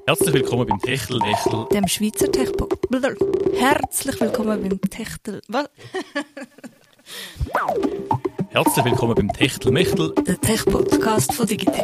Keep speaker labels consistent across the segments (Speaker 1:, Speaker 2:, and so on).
Speaker 1: Herzlich willkommen beim Techtelmechtel.
Speaker 2: Dem Schweizer Herzlich willkommen beim Techtel... Was?
Speaker 1: Herzlich willkommen beim Techtelmechtel.
Speaker 2: Der Tech-Podcast von Digitec.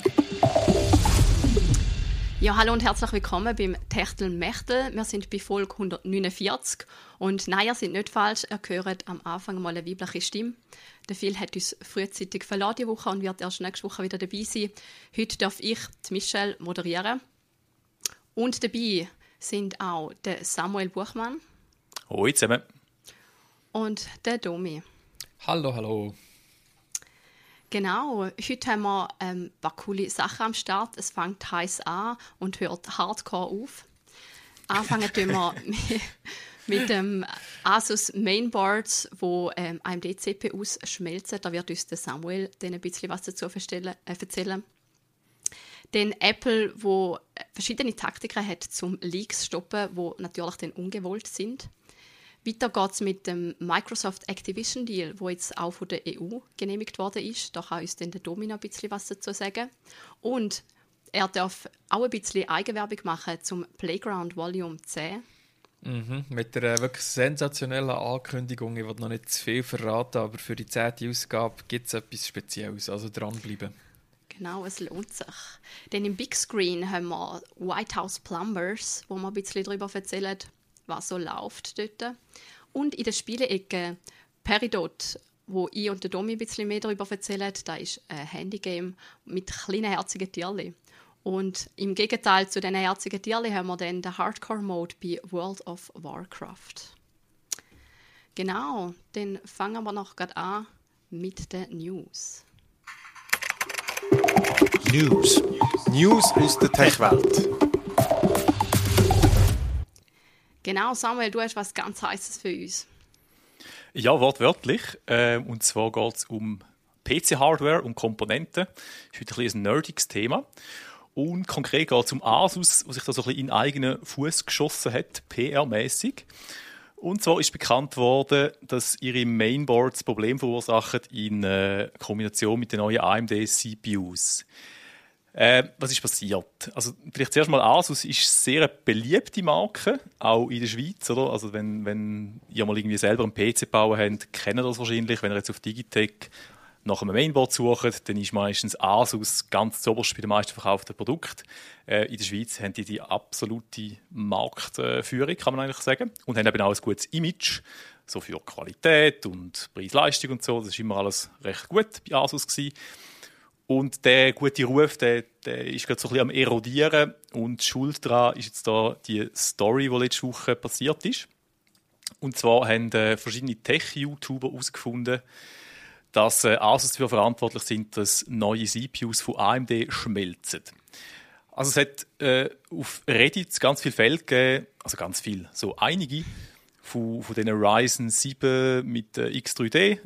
Speaker 3: Ja, hallo und herzlich willkommen beim Techtelmechtel. Wir sind bei Folge 149 und nein, ihr seid nicht falsch, ihr hört am Anfang mal eine weibliche Stimme. Der Phil hat uns frühzeitig verlassen diese Woche und wird erst nächste Woche wieder dabei sein. Heute darf ich, die Michelle, moderieren. Und dabei sind auch der Samuel Buchmann.
Speaker 1: Hoi zusammen.
Speaker 3: Und der Domi.
Speaker 4: Hallo, hallo.
Speaker 3: Genau, heute haben wir ein paar coole Sachen am Start. Es fängt heiß an und hört hardcore auf. Anfangen tun wir mit dem Asus Mainboards, wo AMD-CPUs schmelzen. Da wird uns der Samuel dann ein bisschen was dazu erzählen. Dann Apple, wo verschiedene Taktiken hat, zum Leaks zu stoppen, die natürlich dann ungewollt sind. Weiter geht es mit dem Microsoft Activision Deal, der jetzt auch von der EU genehmigt worden ist. Da kann uns dann der Domino ein bisschen was dazu sagen. Und er darf auch ein bisschen Eigenwerbung machen zum Playground Volume 10.
Speaker 4: Mit einer wirklich sensationellen Ankündigung. Ich will noch nicht zu viel verraten, aber für die 10. Ausgabe gibt es etwas Spezielles. Also dranbleiben.
Speaker 3: Genau, es lohnt sich. Dann im Big Screen haben wir White House Plumbers, wo wir ein bisschen darüber erzählen, was so läuft dort. Und in der Spielecke Peridot, wo ich und der Domi ein bisschen mehr darüber erzählen. Das ist ein Handygame mit kleinen, herzigen Tierchen. Und im Gegenteil zu diesen herzigen Tierchen haben wir dann den Hardcore-Mode bei World of Warcraft. Genau, dann fangen wir noch gerade an mit den News.
Speaker 5: News aus der Tech-Welt.
Speaker 3: Genau, Samuel, du hast was ganz Heißes für uns.
Speaker 1: Ja, wortwörtlich. Und zwar geht es um PC-Hardware und Komponenten. Das ist heute ein bisschen ein nerdiges Thema. Und konkret geht es um Asus, was sich da so ein bisschen in eigenen Fuß geschossen hat, PR-mäßig. Und zwar ist bekannt worden, dass ihre Mainboards Probleme verursachen in Kombination mit den neuen AMD-CPUs. Was ist passiert? Also vielleicht zuerst mal, Asus ist sehr eine beliebte Marke, auch in der Schweiz, oder? Also wenn ihr mal irgendwie selber einen PC bauen habt, kennt ihr das wahrscheinlich. Wenn ihr jetzt auf Digitec nach einem Mainboard sucht, dann ist meistens Asus ganz zuoberst bei den meisten verkauften Produkten. In der Schweiz haben die absolute Marktführung, kann man eigentlich sagen, und haben eben auch ein gutes Image, so für Qualität und Preis-Leistung und so. Das ist immer alles recht gut bei Asus gewesen. Und der gute Ruf, der ist gerade so ein bisschen am erodieren. Und schuld daran ist jetzt da die Story, die letzte Woche passiert ist. Und zwar haben verschiedene Tech-YouTuber herausgefunden, dass Asus dafür verantwortlich sind, dass neue CPUs von AMD schmelzen. Also es hat auf Reddit ganz viele Fälle gegeben, also ganz viel, so einige, von diesen Ryzen 7 mit X3D,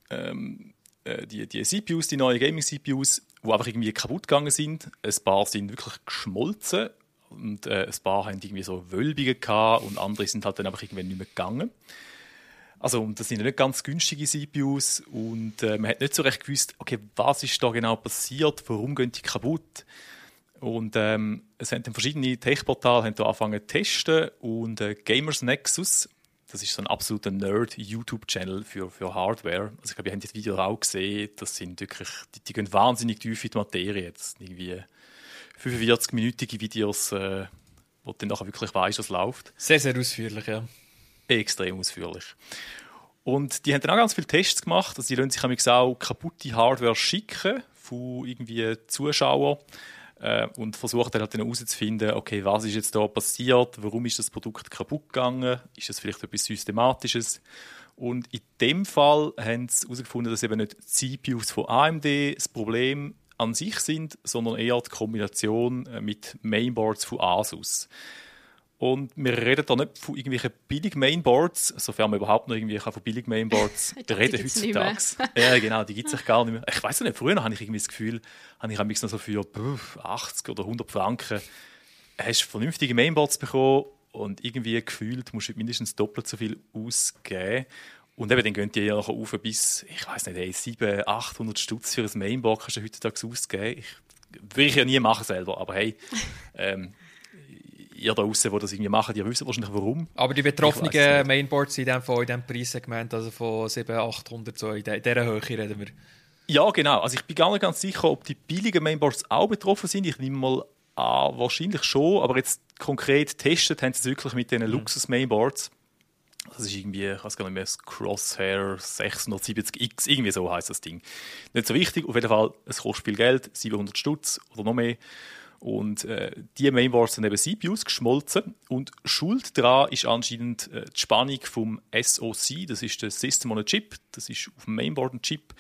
Speaker 1: die CPUs, die neuen Gaming-CPUs, die einfach irgendwie kaputt gegangen sind. Ein paar sind wirklich geschmolzen und ein paar haben irgendwie so Wölbungen gehabt und andere sind halt dann einfach irgendwie nicht mehr gegangen. Also, und das sind ja nicht ganz günstige CPUs und man hat nicht so recht gewusst, okay, was ist da genau passiert, warum gehen die kaputt? Und es haben dann verschiedene Tech-Portale angefangen zu testen und Gamers Nexus, das ist so ein absoluter Nerd-YouTube-Channel für Hardware. Also ich glaube, ihr habt das Video auch gesehen, das sind wirklich, die gehen wahnsinnig tief in die Materie. Das sind irgendwie 45-minütige Videos, wo du dann nachher wirklich weißt, was läuft.
Speaker 4: Sehr, sehr ausführlich, ja.
Speaker 1: Extrem ausführlich. Und die haben dann auch ganz viele Tests gemacht. Also die lassen sich auch kaputte Hardware schicken von irgendwie Zuschauern und versuchen dann halt herauszufinden, okay, was ist jetzt da passiert, warum ist das Produkt kaputt gegangen, ist das vielleicht etwas Systematisches. Und in dem Fall haben sie herausgefunden, dass eben nicht die CPUs von AMD das Problem an sich sind, sondern eher die Kombination mit Mainboards von Asus. Und wir reden da nicht von irgendwelchen Billig-Mainboards, sofern man überhaupt noch irgendwie von Billig-Mainboards reden heutzutage. Ja, genau, die gibt es gar nicht mehr. Ich weiss nicht, früher habe ich irgendwie das Gefühl, habe ich noch so für 80 oder 100 Franken hast du vernünftige Mainboards bekommen und irgendwie gefühlt musst du mindestens doppelt so viel ausgeben. Und eben, dann gehen die ja nachher auf bis, ich weiss nicht, 700, 800 Stutz für ein Mainboard kannst du heutzutage ausgeben. Will ich ja nie machen selber, aber hey, ihr da draussen, die das irgendwie machen, ihr wisst wahrscheinlich warum.
Speaker 4: Aber die betroffenen Mainboards sind in diesem Preissegment, also von 700, 800, so in dieser Höhe reden wir.
Speaker 1: Ja, genau. Also ich bin gar nicht ganz sicher, ob die billigen Mainboards auch betroffen sind. Ich nehme mal an, wahrscheinlich schon, aber jetzt konkret getestet haben sie es wirklich mit diesen Luxus-Mainboards. Das ist irgendwie, ich weiß gar nicht mehr, das Crosshair 670X, irgendwie so heisst das Ding. Nicht so wichtig, auf jeden Fall, es kostet viel Geld, 700 Stutz oder noch mehr. Und die Mainboards sind eben CPUs geschmolzen und schuld daran ist anscheinend die Spannung vom SoC, das ist der System on a Chip, das ist auf dem Mainboard ein Chip.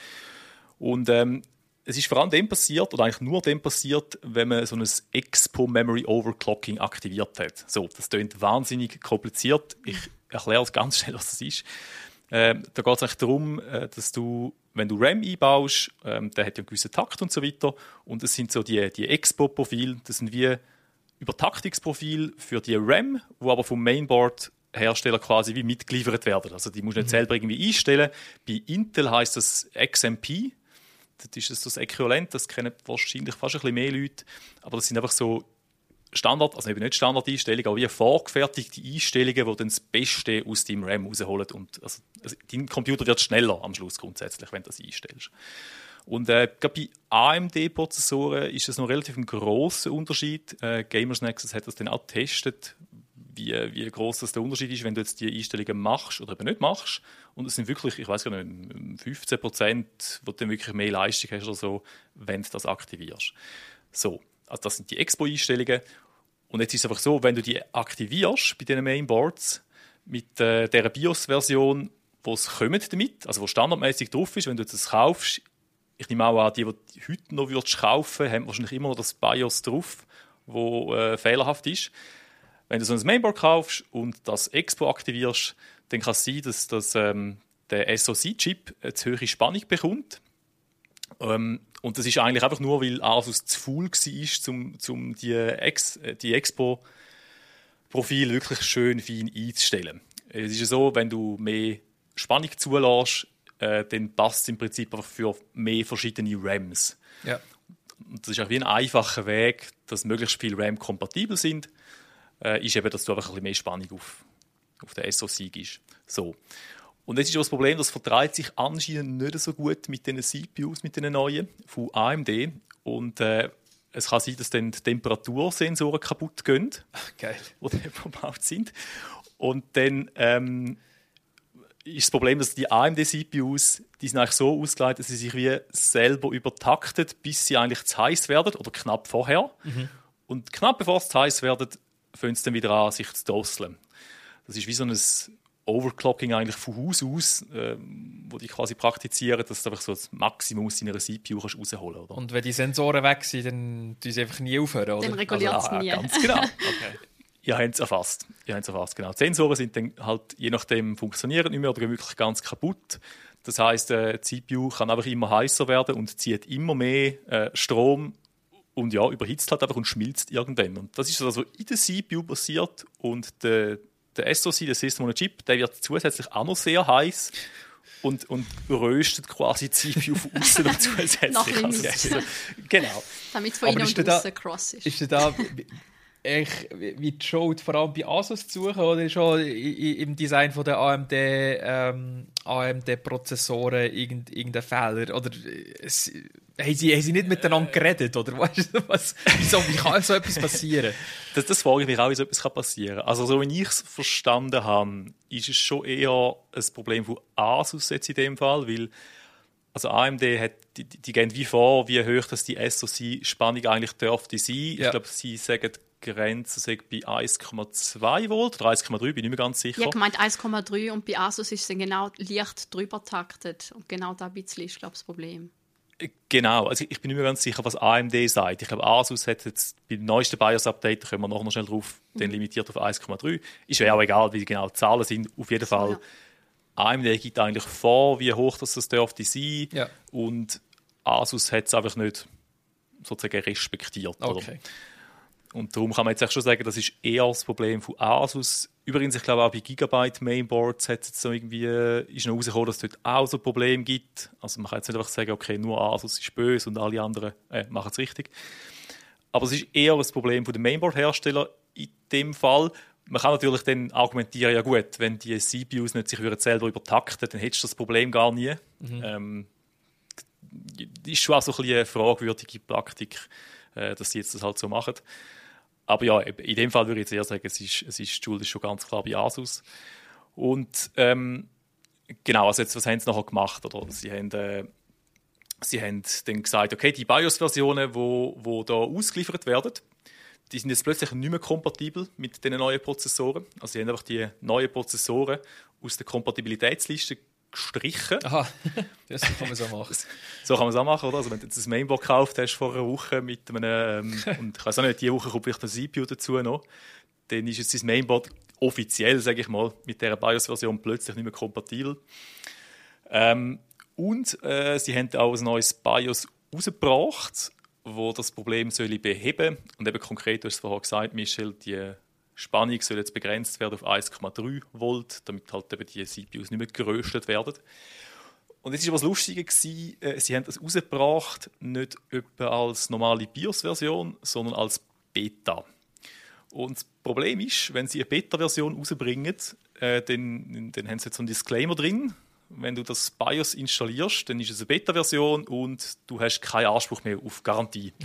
Speaker 1: Und es ist vor allem dem passiert, oder eigentlich nur dem passiert, wenn man so ein Expo Memory Overclocking aktiviert hat. So, das klingt wahnsinnig kompliziert. Ich erkläre ganz schnell, was das ist. Da geht es eigentlich darum, dass du, wenn du RAM einbaust, der hat ja einen gewissen Takt und so weiter, und es sind so die Expo-Profile, das sind wie Übertaktungsprofile für die RAM, die aber vom Mainboard-Hersteller quasi wie mitgeliefert werden. Also die musst du nicht selber irgendwie einstellen. Bei Intel heisst das XMP. Das ist das Äquivalent, das kennen wahrscheinlich fast ein bisschen mehr Leute. Aber das sind einfach so Standard, also eben nicht Standardeinstellungen, aber wie vorgefertigte Einstellungen, die dann das Beste aus deinem RAM rausholen. Und also dein Computer wird schneller am Schluss grundsätzlich, wenn du das einstellst. Und gerade bei AMD-Prozessoren ist das noch relativ ein grosser Unterschied. Gamersnexus hat das dann auch getestet, wie gross das der Unterschied ist, wenn du jetzt die Einstellungen machst oder eben nicht machst. Und es sind wirklich, ich weiß gar nicht, 15%, wo du dann wirklich mehr Leistung hast oder so, wenn du das aktivierst. So, also das sind die Expo-Einstellungen. Und jetzt ist es einfach so, wenn du die aktivierst bei diesen Mainboards mit dieser BIOS-Version, wo es kommt damit, also wo standardmäßig drauf ist, wenn du das kaufst, ich nehme auch an, die heute noch kaufen würdest, haben wahrscheinlich immer noch das BIOS drauf, wo fehlerhaft ist. Wenn du so ein Mainboard kaufst und das Expo aktivierst, dann kann es sein, dass der SoC-Chip eine zu hohe Spannung bekommt. Und das ist eigentlich einfach nur, weil Asus zu faul war, um die Expo-Profile wirklich schön fein einzustellen. Es ist ja so, wenn du mehr Spannung zulässt, dann passt es im Prinzip einfach für mehr verschiedene RAMs.
Speaker 4: Ja.
Speaker 1: Und das ist auch wie ein einfacher Weg, dass möglichst viele RAM kompatibel sind. Ist eben, dass du einfach ein bisschen mehr Spannung auf den SoC gibst. So. Und jetzt ist das Problem, das vertreibt sich anscheinend nicht so gut mit den CPUs, mit den neuen von AMD. Und es kann sein, dass dann die Temperatursensoren kaputt gehen,
Speaker 4: Geil.
Speaker 1: die verbaut sind. Und dann ist das Problem, dass die AMD-CPUs, die sind eigentlich so ausgelegt, dass sie sich wie selber übertakten, bis sie eigentlich zu heiß werden oder knapp vorher. Mhm. Und knapp bevor sie zu heiß werden, fangen sie dann wieder an, sich zu drosseln. Das ist wie so ein Overclocking eigentlich von Haus aus, wo die quasi praktizieren, dass du einfach so das Maximum aus deiner CPU rausholen kannst.
Speaker 4: Und wenn die Sensoren weg sind, dann tun sie einfach nie aufhören, oder?
Speaker 3: Dann reguliert es nie.
Speaker 1: Ganz genau.
Speaker 4: Okay.
Speaker 1: Ihr habt es erfasst. Genau. Die Sensoren sind dann halt je nachdem funktionieren nicht mehr oder gehen wirklich ganz kaputt. Das heisst, die CPU kann einfach immer heißer werden und zieht immer mehr Strom und ja, überhitzt halt einfach und schmilzt irgendwann. Und das ist also in der CPU passiert und der SoC, der System on a Chip, der wird zusätzlich auch noch sehr heiß und röstet quasi die CPU von außen noch zusätzlich.
Speaker 3: Noch also,
Speaker 1: genau.
Speaker 3: Damit es von innen und außen cross ist.
Speaker 4: Ist da wie die Schuld vor allem bei Asus zu suchen oder schon im Design von der AMD-Prozessoren irgendein Fehler? Oder haben sie nicht miteinander geredet? Oder weißt du, wie kann so etwas passieren?
Speaker 1: Das frage ich mich auch, wie so etwas passieren kann. Also so wie ich es verstanden habe, ist es schon eher ein Problem von Asus jetzt in dem Fall, weil also AMD hat, die gehen wie vor, wie hoch das die SoC-Spannung eigentlich dürfte sein. Ja. Ich glaube, sie sagen, die Grenze sagt bei 1,2 Volt oder 1,3, bin ich nicht mehr ganz sicher.
Speaker 3: Ich habe gemeint 1,3 und bei Asus ist es dann genau leicht drüber taktet. Und genau da ein bisschen ist, glaube ich, das Problem.
Speaker 1: Genau, also ich bin nicht mehr ganz sicher, was AMD sagt. Ich glaube, Asus hat jetzt beim neuesten BIOS-Update, da kommen wir noch schnell drauf, den limitiert auf 1,3. Ist ja auch egal, wie genau die Zahlen sind. Auf jeden Fall, ja. AMD gibt eigentlich vor, wie hoch das dürfte sein. Ja. Und Asus hat es einfach nicht sozusagen respektiert.
Speaker 4: Okay.
Speaker 1: Oder? Und darum kann man jetzt schon sagen, das ist eher das Problem von Asus. Übrigens, ich glaube auch bei Gigabyte Mainboards hat es jetzt so irgendwie, ist noch rausgekommen, dass es dort auch so Probleme gibt. Also man kann jetzt nicht einfach sagen, okay, nur Asus ist böse und alle anderen machen es richtig. Aber es ist eher ein Problem von den Mainboard-Herstellern. in dem Fall. Man kann natürlich dann argumentieren, ja gut, wenn die CPUs nicht sich selber übertakten, dann hättest du das Problem gar nie. Ist schon auch so ein bisschen eine fragwürdige Praktik, dass sie jetzt das halt so machen. Aber ja, in dem Fall würde ich jetzt eher sagen, die Schuld ist schon ganz klar bei Asus. Und genau, also jetzt, was haben sie nachher gemacht? Oder? Sie haben dann gesagt, okay, die BIOS-Versionen, die da ausgeliefert werden, die sind jetzt plötzlich nicht mehr kompatibel mit den neuen Prozessoren. Also sie haben einfach die neuen Prozessoren aus der Kompatibilitätsliste gestrichen.
Speaker 4: Aha, das kann man so machen.
Speaker 1: So kann man es auch machen, oder? Also wenn du jetzt ein Mainboard gekauft hast vor einer Woche mit einem, und ich weiß auch nicht, diese Woche kommt vielleicht ein CPU dazu noch, dann ist jetzt das Mainboard offiziell, sage ich mal, mit dieser BIOS-Version plötzlich nicht mehr kompatibel. Und sie haben auch ein neues BIOS rausgebracht, wo das Problem soll beheben. Und eben konkret, du hast es vorher gesagt, Michel, die Spannung soll jetzt begrenzt werden auf 1,3 Volt, damit halt eben die CPUs nicht mehr geröstet werden. Und jetzt war was Lustiges, sie haben das rausgebracht, nicht etwa als normale BIOS-Version, sondern als Beta. Und das Problem ist, wenn sie eine Beta-Version rausbringen, dann haben sie jetzt so einen Disclaimer drin. Wenn du das BIOS installierst, dann ist es eine Beta-Version und du hast keinen Anspruch mehr auf Garantie.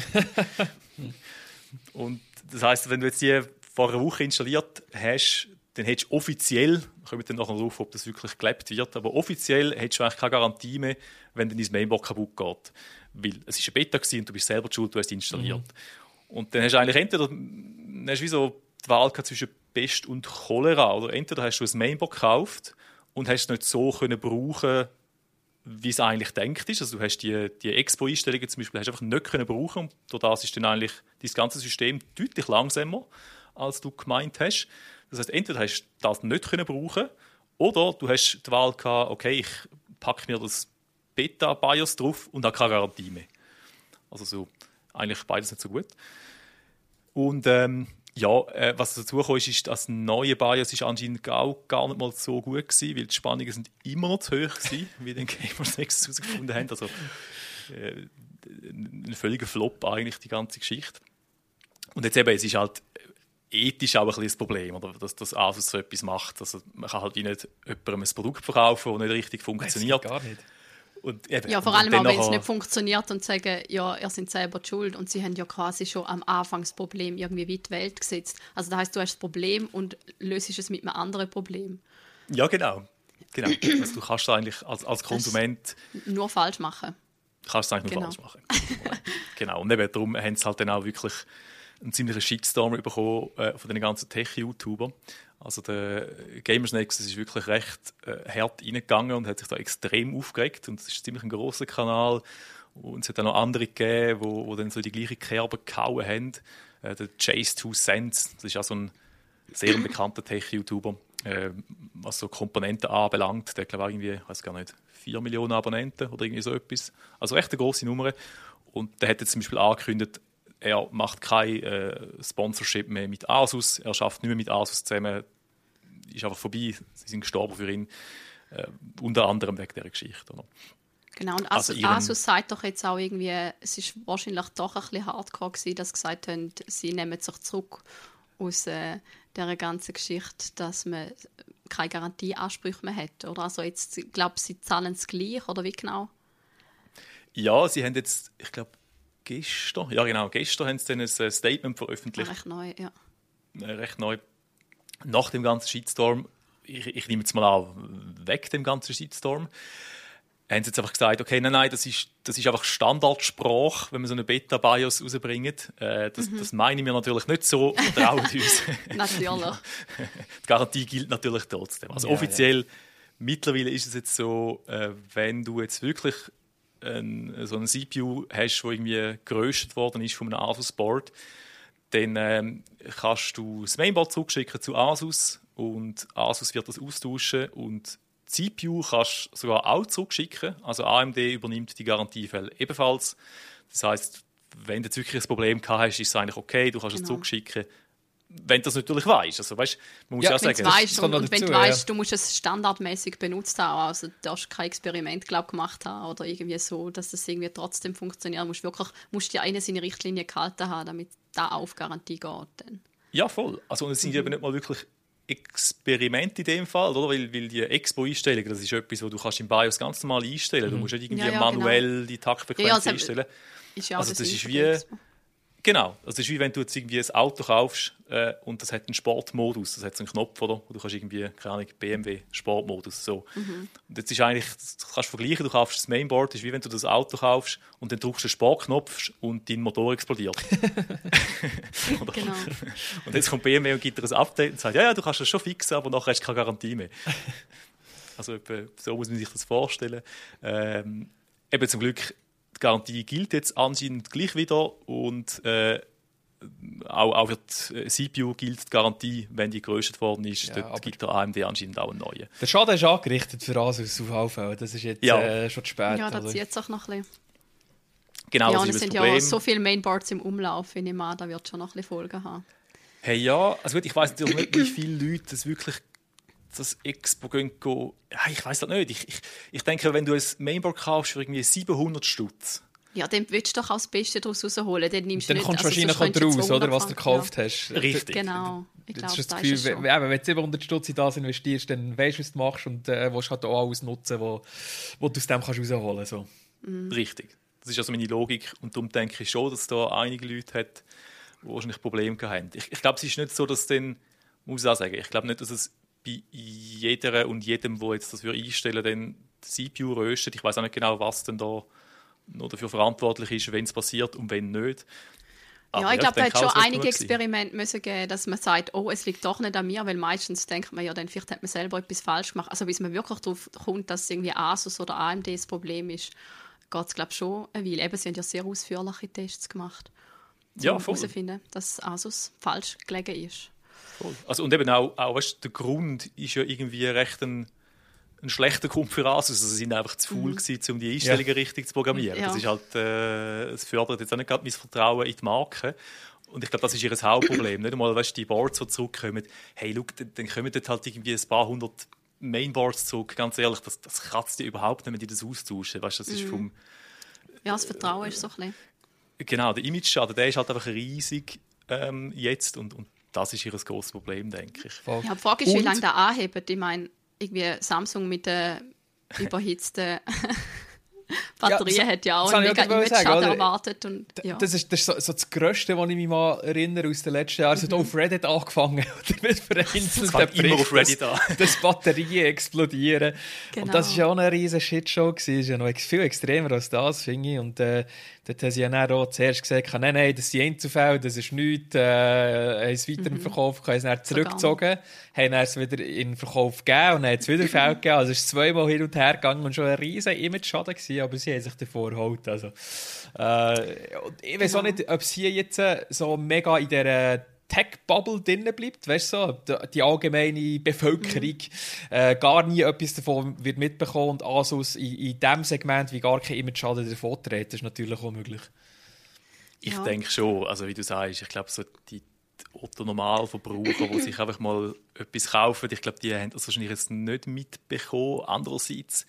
Speaker 1: Und das heisst, wenn du jetzt die vor einer Woche installiert hast, dann hättest du offiziell, wir kommen dann nachher drauf, ob das wirklich gelebt wird, aber offiziell hättest du eigentlich keine Garantie mehr, wenn dein Mainboard kaputt geht. Weil es war eine Beta und du bist selber schuld, du hast es installiert. Und dann hast du eigentlich entweder wie so die Wahl zwischen Pest und Cholera. Oder entweder hast du ein Mainboard gekauft und hast es nicht so können brauchen, wie es eigentlich gedacht ist. Also du hast die Expo-Einstellungen zum Beispiel hast einfach nicht können brauchen. Und durch das ist dann eigentlich das ganze System deutlich langsamer, als du gemeint hast. Das heißt, entweder hast du das nicht können brauchen oder du hast die Wahl gehabt, okay, ich packe mir das Beta-BIOS drauf und habe keine Garantie mehr. Also so, eigentlich beides nicht so gut. Und was dazu kam, ist, dass das neue BIOS ist anscheinend auch gar nicht mal so gut gewesen, weil die Spannungen sind immer noch zu hoch gewesen, wie den Gamersnext herausgefunden haben. Also ein völliger Flop eigentlich, die ganze Geschichte. Und jetzt eben, es ist halt ethisch auch ein bisschen das Problem, oder? Dass Asus so etwas macht. Also man kann halt wie nicht jemandem ein Produkt verkaufen, das nicht richtig funktioniert.
Speaker 4: Gar nicht.
Speaker 3: Und eben, ja, vor allem auch, wenn es nicht funktioniert und sagen, ja, ihr seid selber die schuld. Und sie haben ja quasi schon am Anfang das Problem irgendwie wie die Welt gesetzt. Also das heisst, du hast das Problem und löst es mit einem anderen Problem.
Speaker 1: Ja, genau. Also du kannst eigentlich als Konsument
Speaker 3: nur falsch machen.
Speaker 1: Du kannst es eigentlich nur falsch machen. Genau. Und eben darum haben sie halt dann auch wirklich einen ziemlichen Shitstorm bekommen von den ganzen Tech-YouTubern. Also der Gamersnext ist wirklich recht hart reingegangen und hat sich da extrem aufgeregt. Und es ist ziemlich ein grosser Kanal. Und es hat auch noch andere gegeben, die dann so die gleiche Kerbe gehauen haben. Der Chase2Cents, das ist auch so ein sehr bekannter Tech-YouTuber, was so Komponenten anbelangt. Der hat, glaube ich, irgendwie, ich weiß gar nicht, 4 Millionen Abonnenten oder irgendwie so etwas. Also recht eine grosse Nummer. Und der hat jetzt zum Beispiel angekündigt, er macht kein Sponsorship mehr mit Asus, er arbeitet nicht mehr mit Asus zusammen, ist einfach vorbei, sie sind gestorben für ihn, unter anderem wegen dieser Geschichte. Oder?
Speaker 3: Genau, und Asus sagt doch jetzt auch irgendwie, es ist wahrscheinlich doch ein bisschen hardcore gewesen, dass sie gesagt haben, sie nehmen sich zurück aus dieser ganzen Geschichte, dass man keine Garantieansprüche mehr hat. Oder? Also jetzt, ich glaube, sie zahlen es gleich, oder wie genau?
Speaker 1: Ja, sie haben jetzt, ich glaube, gestern haben sie dann ein Statement veröffentlicht.
Speaker 3: Recht neu, ja.
Speaker 1: Recht neu. Nach dem ganzen Shitstorm, ich nehme jetzt mal an, weg dem ganzen Shitstorm, haben sie jetzt einfach gesagt, okay, nein, das ist einfach Standardsprache, wenn wir so eine Beta-BIOS rausbringen. Das meinen wir natürlich nicht so, vertrauen uns.
Speaker 3: Natürlich.
Speaker 1: Die Garantie gilt natürlich trotzdem. Also offiziell, mittlerweile ist es jetzt so, wenn du jetzt wirklich so einen CPU hast, der irgendwie geröstet worden ist von einem Asus-Board, dann kannst du das Mainboard zurückschicken zu Asus und Asus wird das austauschen und die CPU kannst du sogar auch zurückschicken. Also AMD übernimmt die Garantiefälle ebenfalls. Das heisst, wenn du jetzt wirklich ein Problem gehabt hast, ist es eigentlich okay, du kannst es zurückschicken. Wenn du das natürlich weißt. Also, weißt, man muss ja sagen,
Speaker 3: und wenn du weißt, du musst es standardmäßig benutzt haben, also du darfst kein Experiment gemacht haben oder irgendwie so, dass das irgendwie trotzdem funktioniert. Du musst ja eine seine Richtlinie gehalten haben, damit da auf Garantie geht. Dann.
Speaker 1: Ja, voll. Also, und es sind eben nicht mal wirklich Experimente in dem Fall, oder? Weil die Expo-Einstellungen, das ist etwas, was du kannst im BIOS ganz normal einstellen. Du musst nicht irgendwie manuell die Taktfrequenz einstellen.
Speaker 3: Ist ja
Speaker 1: also das ist wie... Genau, also es ist wie wenn du jetzt irgendwie ein Auto kaufst und das hat einen Sportmodus, das hat so einen Knopf, oder? Und du kannst irgendwie, keine Ahnung, BMW Sportmodus, so. Und jetzt ist eigentlich, das kannst du vergleichen, du kaufst das Mainboard, das ist wie wenn du das Auto kaufst und dann drückst du den Sportknopf und dein Motor explodiert.
Speaker 3: Genau.
Speaker 1: Und jetzt kommt BMW und gibt dir ein Update und sagt, ja, du kannst das schon fixen, aber nachher hast du keine Garantie mehr. Also so muss man sich das vorstellen. Eben zum Glück, die Garantie gilt jetzt anscheinend gleich wieder und auch für die CPU gilt die Garantie, wenn die geröstet worden ist. Ja, dort gibt der AMD anscheinend auch einen neuen.
Speaker 4: Der Schaden ist angerichtet für Asus auf Halfell. Das ist jetzt schon zu spät.
Speaker 3: Ja, das zieht sich noch ein bisschen.
Speaker 1: Genau,
Speaker 3: ja,
Speaker 1: das
Speaker 3: und es
Speaker 1: ist
Speaker 3: sind
Speaker 1: das Problem.
Speaker 3: Ja so viele Mainboards im Umlauf, ich nehme an, da wird schon noch ein bisschen Folgen haben.
Speaker 1: Hey, ja, also gut, ich weiss natürlich nicht, wie viele Leute das wirklich das Expo gehen. Ja, ich weiss das nicht. Ich denke, wenn du ein Mainboard kaufst für irgendwie 700 Stutz.
Speaker 3: Ja, dann willst du doch auch das Beste daraus rausholen. Dann kommst
Speaker 4: du wahrscheinlich auch raus, oder, was du gekauft hast.
Speaker 1: Richtig.
Speaker 3: Genau. Ich glaube,
Speaker 4: das ist das Gefühl, wenn du 700 Stutz in das investierst, dann weißt du, was du machst und willst halt auch alles nutzen, was du aus dem rausholen kannst. So.
Speaker 1: Richtig. Das ist also meine Logik. Und darum denke ich schon, dass es da einige Leute hat, die wahrscheinlich Probleme haben. Ich glaube, es ist nicht so, dass dann, muss ich auch sagen, ich glaube nicht, dass es bei jeder und jedem, der jetzt das einstellen dann die CPU röstet. Ich weiß auch nicht genau, was denn da noch dafür verantwortlich ist, wenn es passiert und wenn nicht. Aber
Speaker 3: ja, ich glaube, da hat schon einige
Speaker 1: Experimente
Speaker 3: Experimente müssen geben, dass man sagt, oh, es liegt doch nicht an mir, weil meistens denkt man ja, dann vielleicht hat man selber etwas falsch gemacht. Also bis man wirklich darauf kommt, dass irgendwie Asus oder AMD das Problem ist, geht es, glaube ich, schon eine Weile. Eben, sie haben ja sehr ausführliche Tests gemacht, um herauszufinden, dass Asus falsch gelegen ist.
Speaker 1: Voll. Also, und eben auch weißt, der Grund ist ja irgendwie recht ein schlechter Grund für Asus. Also, sie sind einfach zu faul gewesen, um die Einstellungen richtig zu programmieren. Ja. Das ist halt, es fördert jetzt auch nicht gerade mein Vertrauen in die Marke. Und ich glaube, das ist ihr Hauptproblem. Nicht einmal, weißt, die Boards, die zurückkommen, hey, schau, dann kommen dort halt irgendwie ein paar hundert Mainboards zurück. Ganz ehrlich, das kratzt dir überhaupt nicht, wenn die das austauschen. Weißt, das ist vom...
Speaker 3: Ja, das Vertrauen ist so ein bisschen...
Speaker 1: Genau, der Image-Schaden, der ist halt einfach riesig jetzt und das ist ihr grosses Problem, denke ich.
Speaker 3: Ja, die Frage ist, wie lange der anhebt. Ich meine, irgendwie Samsung mit der überhitzten Batterie hat ja auch einen mega Image-Schaden erwartet. Und, ja.
Speaker 4: Das ist so das Grösste, was ich mich mal erinnere aus den letzten Jahren. Es hat auf Reddit angefangen. Mit vereinzelten Berichten, dass Batterien explodieren. Genau. Und das war ja auch eine riesige Shitshow. Das ist ja noch viel extremer als das, finde ich. Und dort haben sie ja dann auch zuerst gesagt, nein, das sind Einzelfälle, das ist nichts. Haben es weiter im Verkauf, haben es dann zurückgezogen, haben es wieder in den Verkauf gegeben und dann hat es wieder Fälle gegeben. Also es ist zweimal hin und her gegangen und schon ein riesiger Image-Schaden gewesen, aber sie haben sich davor gehalten. Also, ich weiß auch nicht, ob es hier jetzt so mega in dieser Tech-Bubble drin bleibt, weißt du, so, die allgemeine Bevölkerung gar nie etwas davon wird mitbekommen und Asus in diesem Segment wie gar kein Image-Schaden davon trägt, ist natürlich auch möglich.
Speaker 1: Ich denke schon, also wie du sagst, ich glaube, so die Otto-Normalverbraucher, die sich einfach mal etwas kaufen, ich glaube, die haben das wahrscheinlich jetzt nicht mitbekommen. Andererseits,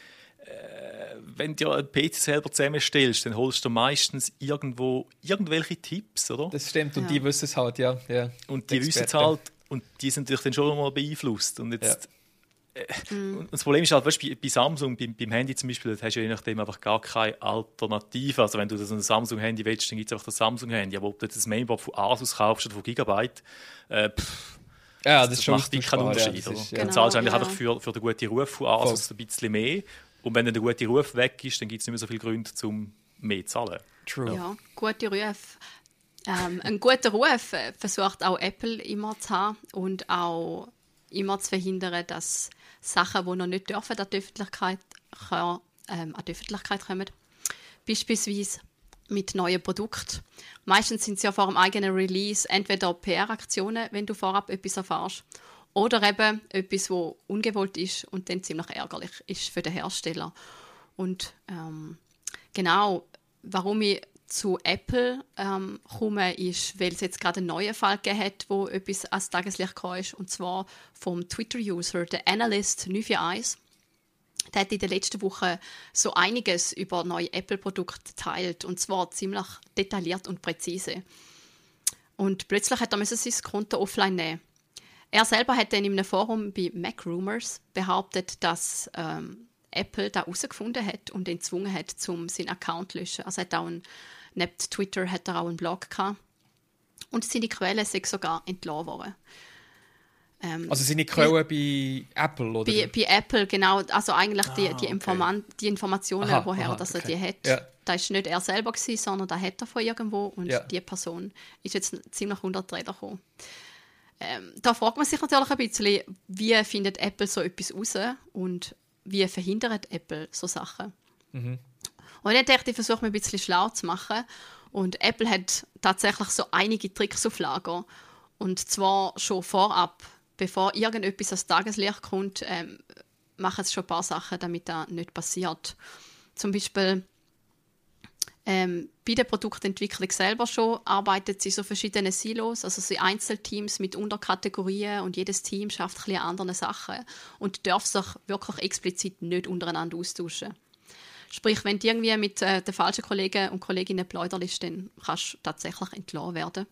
Speaker 1: wenn du einen PC selber zusammenstellst, dann holst du meistens irgendwelche Tipps, oder?
Speaker 4: Das stimmt, und die wissen es halt, ja.
Speaker 1: Und die wissen es halt, und die sind natürlich dann schon mal beeinflusst. Und jetzt, und das Problem ist halt, weißt, bei Samsung, beim Handy zum Beispiel, da hast du je nachdem einfach gar keine Alternative. Also wenn du so ein Samsung-Handy willst, dann gibt es einfach das Samsung-Handy. Aber ob du das Mainboard von Asus kaufst oder von Gigabyte, das macht keinen Unterschied. Du zahlst eigentlich einfach für den guten Ruf von Asus ein bisschen mehr. Und wenn dann der gute Ruf weg ist, dann gibt es nicht mehr so viele Gründe, um mehr zu zahlen.
Speaker 3: True. Ja, gute Ruf. Einen guten Ruf versucht auch Apple immer zu haben und auch immer zu verhindern, dass Sachen, die noch nicht dürfen, an die Öffentlichkeit kommen. Beispielsweise mit neuen Produkten. Meistens sind es ja vor dem eigenen Release entweder PR-Aktionen, wenn du vorab etwas erfährst, oder eben etwas, das ungewollt ist und dann ziemlich ärgerlich ist für den Hersteller. Und genau, warum ich zu Apple komme, ist, weil es jetzt gerade einen neuen Fall gegeben hat, wo etwas ans Tageslicht gekommen ist, und zwar vom Twitter-User, der Analyst 941. Der hat in der letzten Woche so einiges über neue Apple-Produkte geteilt, und zwar ziemlich detailliert und präzise. Und plötzlich hat er sein Konto offline nehmen. Er selber hat dann in einem Forum bei Mac Rumors behauptet, dass Apple da herausgefunden hat und ihn gezwungen hat, seinen Account zu löschen. Also neben Twitter hat er auch einen Blog gehabt. Und seine Quellen sind sogar entlassen worden.
Speaker 4: Also seine Quellen bei Apple, oder?
Speaker 3: Bei Apple, genau. Also eigentlich die Informationen, woher er die hat. Ja. Das war nicht er selber, sondern das hat er von irgendwo. Und die Person ist jetzt ziemlich unter die Räder gekommen. Da fragt man sich natürlich ein bisschen, wie findet Apple so etwas raus und wie verhindert Apple so Sachen. Mhm. Und ich dachte, ich versuche mich ein bisschen schlau zu machen. Und Apple hat tatsächlich so einige Tricks auf Lager. Und zwar schon vorab, bevor irgendetwas ans Tageslicht kommt, machen sie schon ein paar Sachen, damit das nicht passiert. Zum Beispiel bei der Produktentwicklung selber schon arbeitet sie so verschiedene Silos, also so Einzelteams mit Unterkategorien und jedes Team schafft ein bisschen andere Sachen und darf sich wirklich explizit nicht untereinander austauschen. Sprich, wenn du irgendwie mit den falschen Kollegen und Kolleginnen pläuderst, dann kannst du tatsächlich entlassen werden.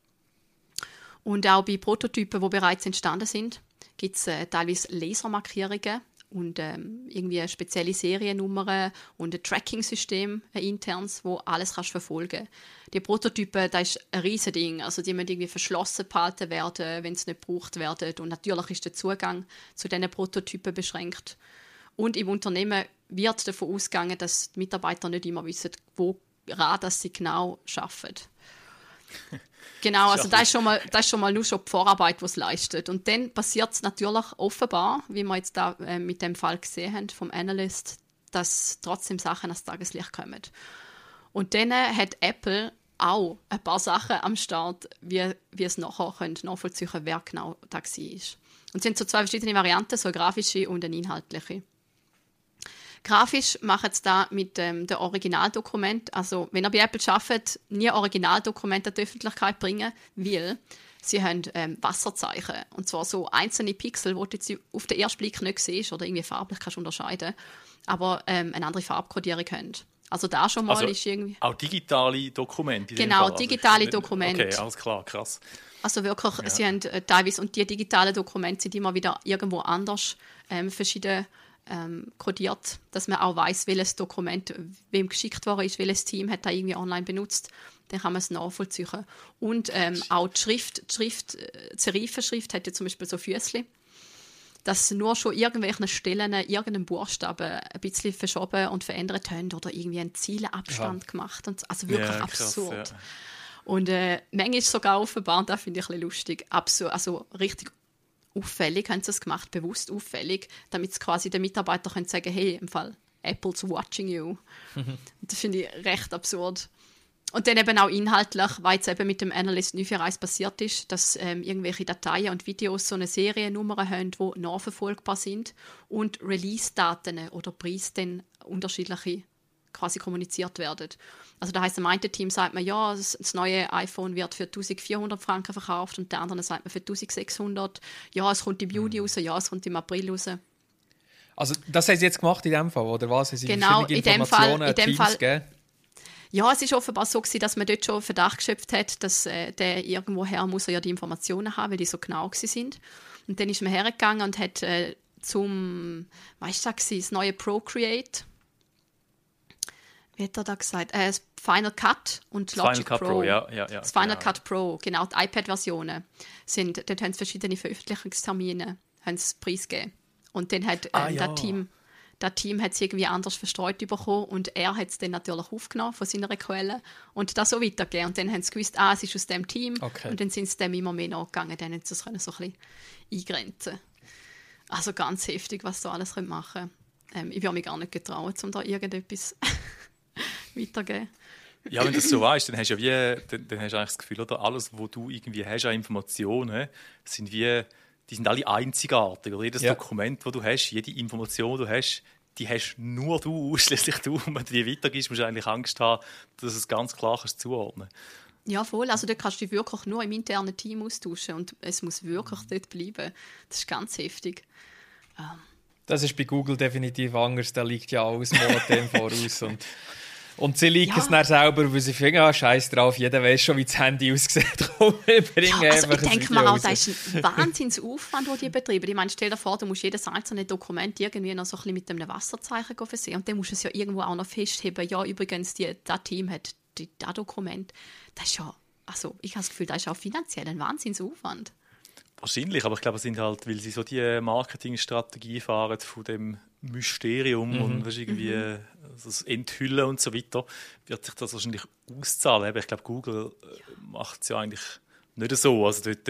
Speaker 3: Und auch bei Prototypen, die bereits entstanden sind, gibt es teilweise Lasermarkierungen und irgendwie spezielle Seriennummern und ein Tracking-System, ein internes, wo alles kannst verfolgen. Die Prototypen, das ist ein riesiges Ding. Also die müssen irgendwie verschlossen behalten werden, wenn sie nicht gebraucht werden. Und natürlich ist der Zugang zu diesen Prototypen beschränkt. Und im Unternehmen wird davon ausgegangen, dass die Mitarbeiter nicht immer wissen, woran sie genau arbeiten. Genau, also das ist schon mal nur die Vorarbeit, die es leistet. Und dann passiert es natürlich offenbar, wie wir jetzt da mit dem Fall gesehen haben vom Analyst, dass trotzdem Sachen ans Tageslicht kommen. Und dann hat Apple auch ein paar Sachen am Start, wie es nachher nachvollziehen können, wer genau da war. Und es sind so zwei verschiedene Varianten, so eine grafische und eine inhaltliche. Grafisch machen sie das mit dem Originaldokument. Also, wenn ihr bei Apple arbeitet, nie Originaldokumente an die Öffentlichkeit bringen, weil sie haben Wasserzeichen. Und zwar so einzelne Pixel, die du jetzt auf den ersten Blick nicht siehst oder irgendwie farblich kannst unterscheiden, aber eine andere Farbkodierung haben. Also da schon mal ist irgendwie...
Speaker 1: Auch digitale Dokumente?
Speaker 3: Genau, digitale Dokumente.
Speaker 1: Okay, alles klar, krass.
Speaker 3: Also wirklich, sie haben teilweise, und die digitalen Dokumente sind immer wieder irgendwo anders verschieden kodiert, dass man auch weiss, welches Dokument wem geschickt worden ist, welches Team hat da irgendwie online benutzt. Dann kann man es nachvollziehen. Und auch die Schrift, Serifenschrift hat ja zum Beispiel so Füßchen, dass nur schon irgendwelchen Stellen irgendeinen Buchstaben ein bisschen verschoben und verändert haben oder irgendwie einen Zielabstand gemacht. Und also wirklich absurd. Ja. Und manchmal ist sogar offenbar, und das finde ich ein bisschen lustig, also richtig auffällig haben sie es gemacht, bewusst auffällig, damit sie quasi den Mitarbeitern können sagen, hey, im Fall, Apple's watching you. Das finde ich recht absurd. Und dann eben auch inhaltlich, weil es eben mit dem Analyst 941 passiert ist, dass irgendwelche Dateien und Videos so eine Seriennummer haben, die nachverfolgbar sind und Release-Daten oder Preise dann unterschiedliche quasi kommuniziert werden. Also das heisst, am einen Team sagt man, ja, das neue iPhone wird für 1'400 Franken verkauft und der andere sagt man für 1'600. Ja, es kommt im Juni raus, ja, es kommt im April raus.
Speaker 4: Also das haben Sie jetzt gemacht in dem Fall, oder was? Haben Sie
Speaker 3: genau,
Speaker 4: in dem Fall
Speaker 3: gegeben? Ja, es war offenbar so, dass man dort schon Verdacht geschöpft hat, dass der irgendwoher muss er ja die Informationen haben, weil die so genau sind. Und dann ist man hergegangen und hat das neue Procreate, wie hat er da gesagt? Final Cut und Logic Pro. Das Final Cut Pro, genau, die iPad-Versionen. Dort haben sie verschiedene Veröffentlichungstermine preisgegeben. Und dann hat das Team hat es irgendwie anders verstreut bekommen und er hat es dann natürlich aufgenommen von seiner Quelle und das so weitergegeben. Und dann haben sie gewusst, es ist aus dem Team. Okay. Und dann sind sie dem immer mehr nachgegangen. Dann haben sie das so ein bisschen eingrenzen. Also ganz heftig, was da alles machen können. Ich würde mich gar nicht getrauen, um da irgendetwas weitergeben.
Speaker 1: Ja, wenn du das so weißt, dann hast du ja dann hast du eigentlich das Gefühl, oder alles, was du irgendwie hast an Informationen, die sind alle einzigartig. Oder jedes Dokument, das du hast, jede Information, die du hast, die hast nur du, ausschließlich du. Und wenn du die weitergibst, musst du eigentlich Angst haben, dass es ganz klar zuordnen kannst.
Speaker 3: Ja, voll. Also da kannst du dich wirklich nur im internen Team austauschen und es muss wirklich dort bleiben. Das ist ganz heftig.
Speaker 4: Das ist bei Google definitiv anders. Da liegt ja alles Monate im Voraus. Und Und sie liegen es dann selber, weil sie finden, scheiß drauf, jeder weiß schon, wie das Handy aussieht. Wir bringen
Speaker 3: also
Speaker 4: einfach
Speaker 3: ich
Speaker 4: ein
Speaker 3: denke
Speaker 4: Video
Speaker 3: mir auch,
Speaker 4: raus.
Speaker 3: das ist ein Wahnsinnsaufwand, den die betreiben. Ich meine, stell dir vor, du musst jedes einzelne Dokument irgendwie noch so ein bisschen mit einem Wasserzeichen versehen. Und dann musst du es ja irgendwo auch noch festheben. Ja, übrigens, das Team hat das Dokument. Das ist ja, also ich habe das Gefühl, das ist auch finanziell ein Wahnsinnsaufwand.
Speaker 1: Wahrscheinlich, aber ich glaube, es sind halt, weil sie so die Marketingstrategie fahren von dem Mysterium und weißt, irgendwie das Enthüllen und so weiter, wird sich das wahrscheinlich auszahlen. Aber ich glaube, Google macht es ja eigentlich nicht so. Also dort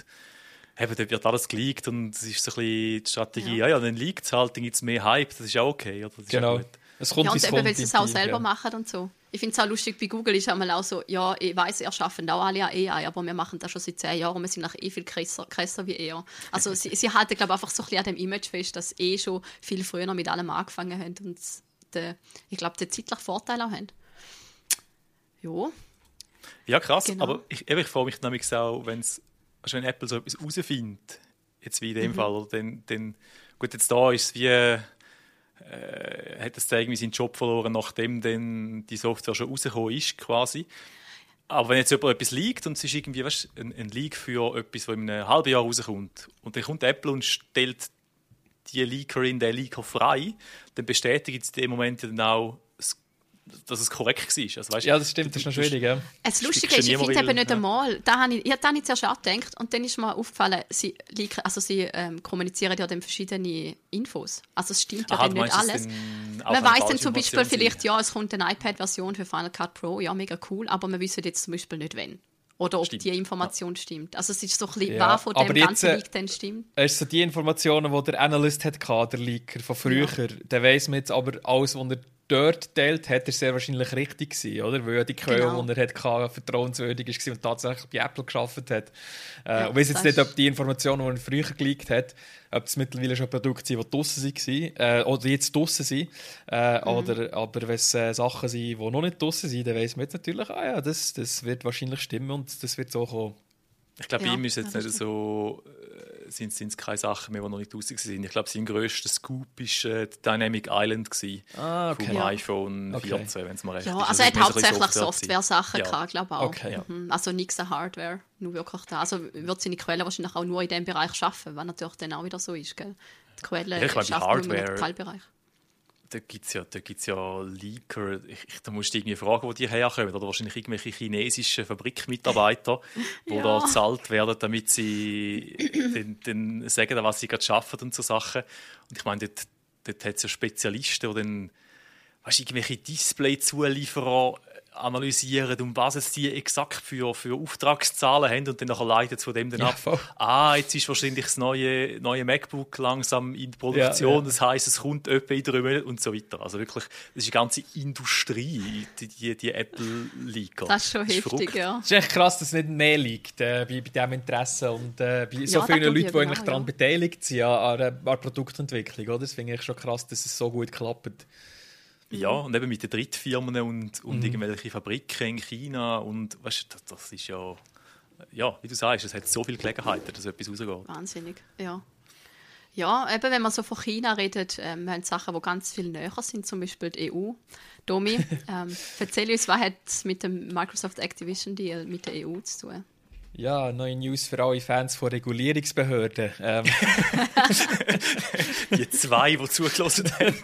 Speaker 1: wird alles geleakt und es ist so ein bisschen die Strategie, ja dann leakt es halt, dann gibt es mehr Hype, das ist auch okay. Oder? Das
Speaker 4: Genau.
Speaker 1: ist auch gut.
Speaker 4: Es kommt,
Speaker 3: Ja, und
Speaker 4: wie's
Speaker 3: eben,
Speaker 4: kommt,
Speaker 3: weil sie es auch
Speaker 4: im
Speaker 3: selber
Speaker 4: Team,
Speaker 3: machen und so. Ich finde es auch lustig, bei Google ist einmal auch so, ja, ich weiss, ihr arbeitet auch alle an AI, aber wir machen das schon seit 10 Jahren und wir sind noch viel krasser wie ihr. Also sie halten, glaube ich, einfach so ein bisschen an dem Image fest, dass sie schon viel früher mit allem angefangen haben und ich glaube, den zeitlichen Vorteil auch haben. Ja.
Speaker 1: Ja, krass,
Speaker 3: Genau.
Speaker 1: aber ich freue mich nämlich auch, wenn Apple so etwas herausfindet, jetzt wie in dem Fall, oder dann, gut, jetzt da ist es wie, hat es irgendwie seinen Job verloren, nachdem dann die Software schon rausgekommen ist, quasi. Aber wenn jetzt jemand etwas leakt und es ist irgendwie, weißt, ein Leak für etwas, das in einem halben Jahr rauskommt, und dann kommt Apple und stellt die Leakerin, den Leaker frei, dann bestätigt es in dem Moment ja dann auch, dass es korrekt war. Also, weißt,
Speaker 4: Ja, das stimmt, das ist noch schwierig. Ja.
Speaker 3: Das Lustige ist, ich finde eben nicht einmal, da habe ich zuerst auch gedacht und dann ist mir aufgefallen, sie kommunizieren ja dann verschiedene Infos. Also es stimmt ja dann nicht alles. Man weiss dann zum Beispiel vielleicht, ja, es kommt eine iPad-Version für Final Cut Pro, ja, mega cool, aber man wissen jetzt zum Beispiel nicht, wann. Oder ob die Information stimmt. Also es ist so ein bisschen, was von dem ganzen Leak dann stimmt.
Speaker 4: Es sind so die Informationen, die der Analyst hatte, der Leaker von früher. Ja. Dann weiss man jetzt aber alles, was er dort teilt, hat er sehr wahrscheinlich richtig gewesen, oder? Weil ja die Quelle, die er hatte, vertrauenswürdig war und tatsächlich bei Apple gearbeitet hat. Und weiss jetzt nicht, ob die Informationen, die er früher geleakt hat, ob es mittlerweile schon Produkte sind, die draussen waren, oder jetzt draussen sind, aber wenn es Sachen sind, die noch nicht draussen sind, dann weiss man jetzt natürlich, das wird wahrscheinlich stimmen und das wird so kommen.
Speaker 1: Ich glaube, bei ihm ist jetzt nicht so, sind es keine Sachen mehr, die noch nicht draussen sind. Ich glaube, sein grösster Scoop war Dynamic Island vom iPhone 14, wenn es mal recht ist.
Speaker 3: Ja, also er hat hauptsächlich Software-Sachen gehabt, glaube ich auch. Okay. Also nichts an Hardware, nur wirklich da. Also wird seine Quelle wahrscheinlich auch nur in diesem Bereich arbeiten, was natürlich dann auch wieder so ist, gell? Die Quelle
Speaker 1: schafft nur im
Speaker 3: Detailbereich.
Speaker 1: Da gibt's ja Leaker. Da musst du irgendwie fragen, wo die herkommen. Oder wahrscheinlich irgendwelche chinesischen Fabrikmitarbeiter, die da bezahlt werden, damit sie dann sagen, was sie gerade arbeiten und so Sachen. Und ich meine, dort hat es ja Spezialisten, die dann irgendwelche Display-Zulieferer analysieren, um was es die exakt für Auftragszahlen haben und dann nachher leitet es von dem dann ab. Jetzt ist wahrscheinlich das neue MacBook langsam in Produktion, das heisst, es kommt etwa in 3 Monaten und so weiter. Also wirklich, das ist eine ganze Industrie, die Apple-Leaker.
Speaker 3: Das ist schon heftig, ja.
Speaker 4: Es ist echt krass, dass es nicht mehr liegt bei diesem Interesse und bei so vielen Leuten, die eigentlich daran beteiligt sind an der Produktentwicklung. Oder? Das finde ich schon krass, dass es so gut klappt.
Speaker 1: Ja, und eben mit den Drittfirmen und irgendwelche Fabriken in China und weißt, das ist ja, wie du sagst, es hat so viele Gelegenheiten, dass etwas rausgeht.
Speaker 3: Wahnsinnig, ja. Ja, eben wenn man so von China redet, wir haben Sachen, die ganz viel näher sind, zum Beispiel die EU. Domi, erzähl uns, was hat es mit dem Microsoft Activision Deal mit der EU zu tun?
Speaker 4: Ja, neue News für alle Fans von Regulierungsbehörden.
Speaker 1: Die 2, die zugelassen haben.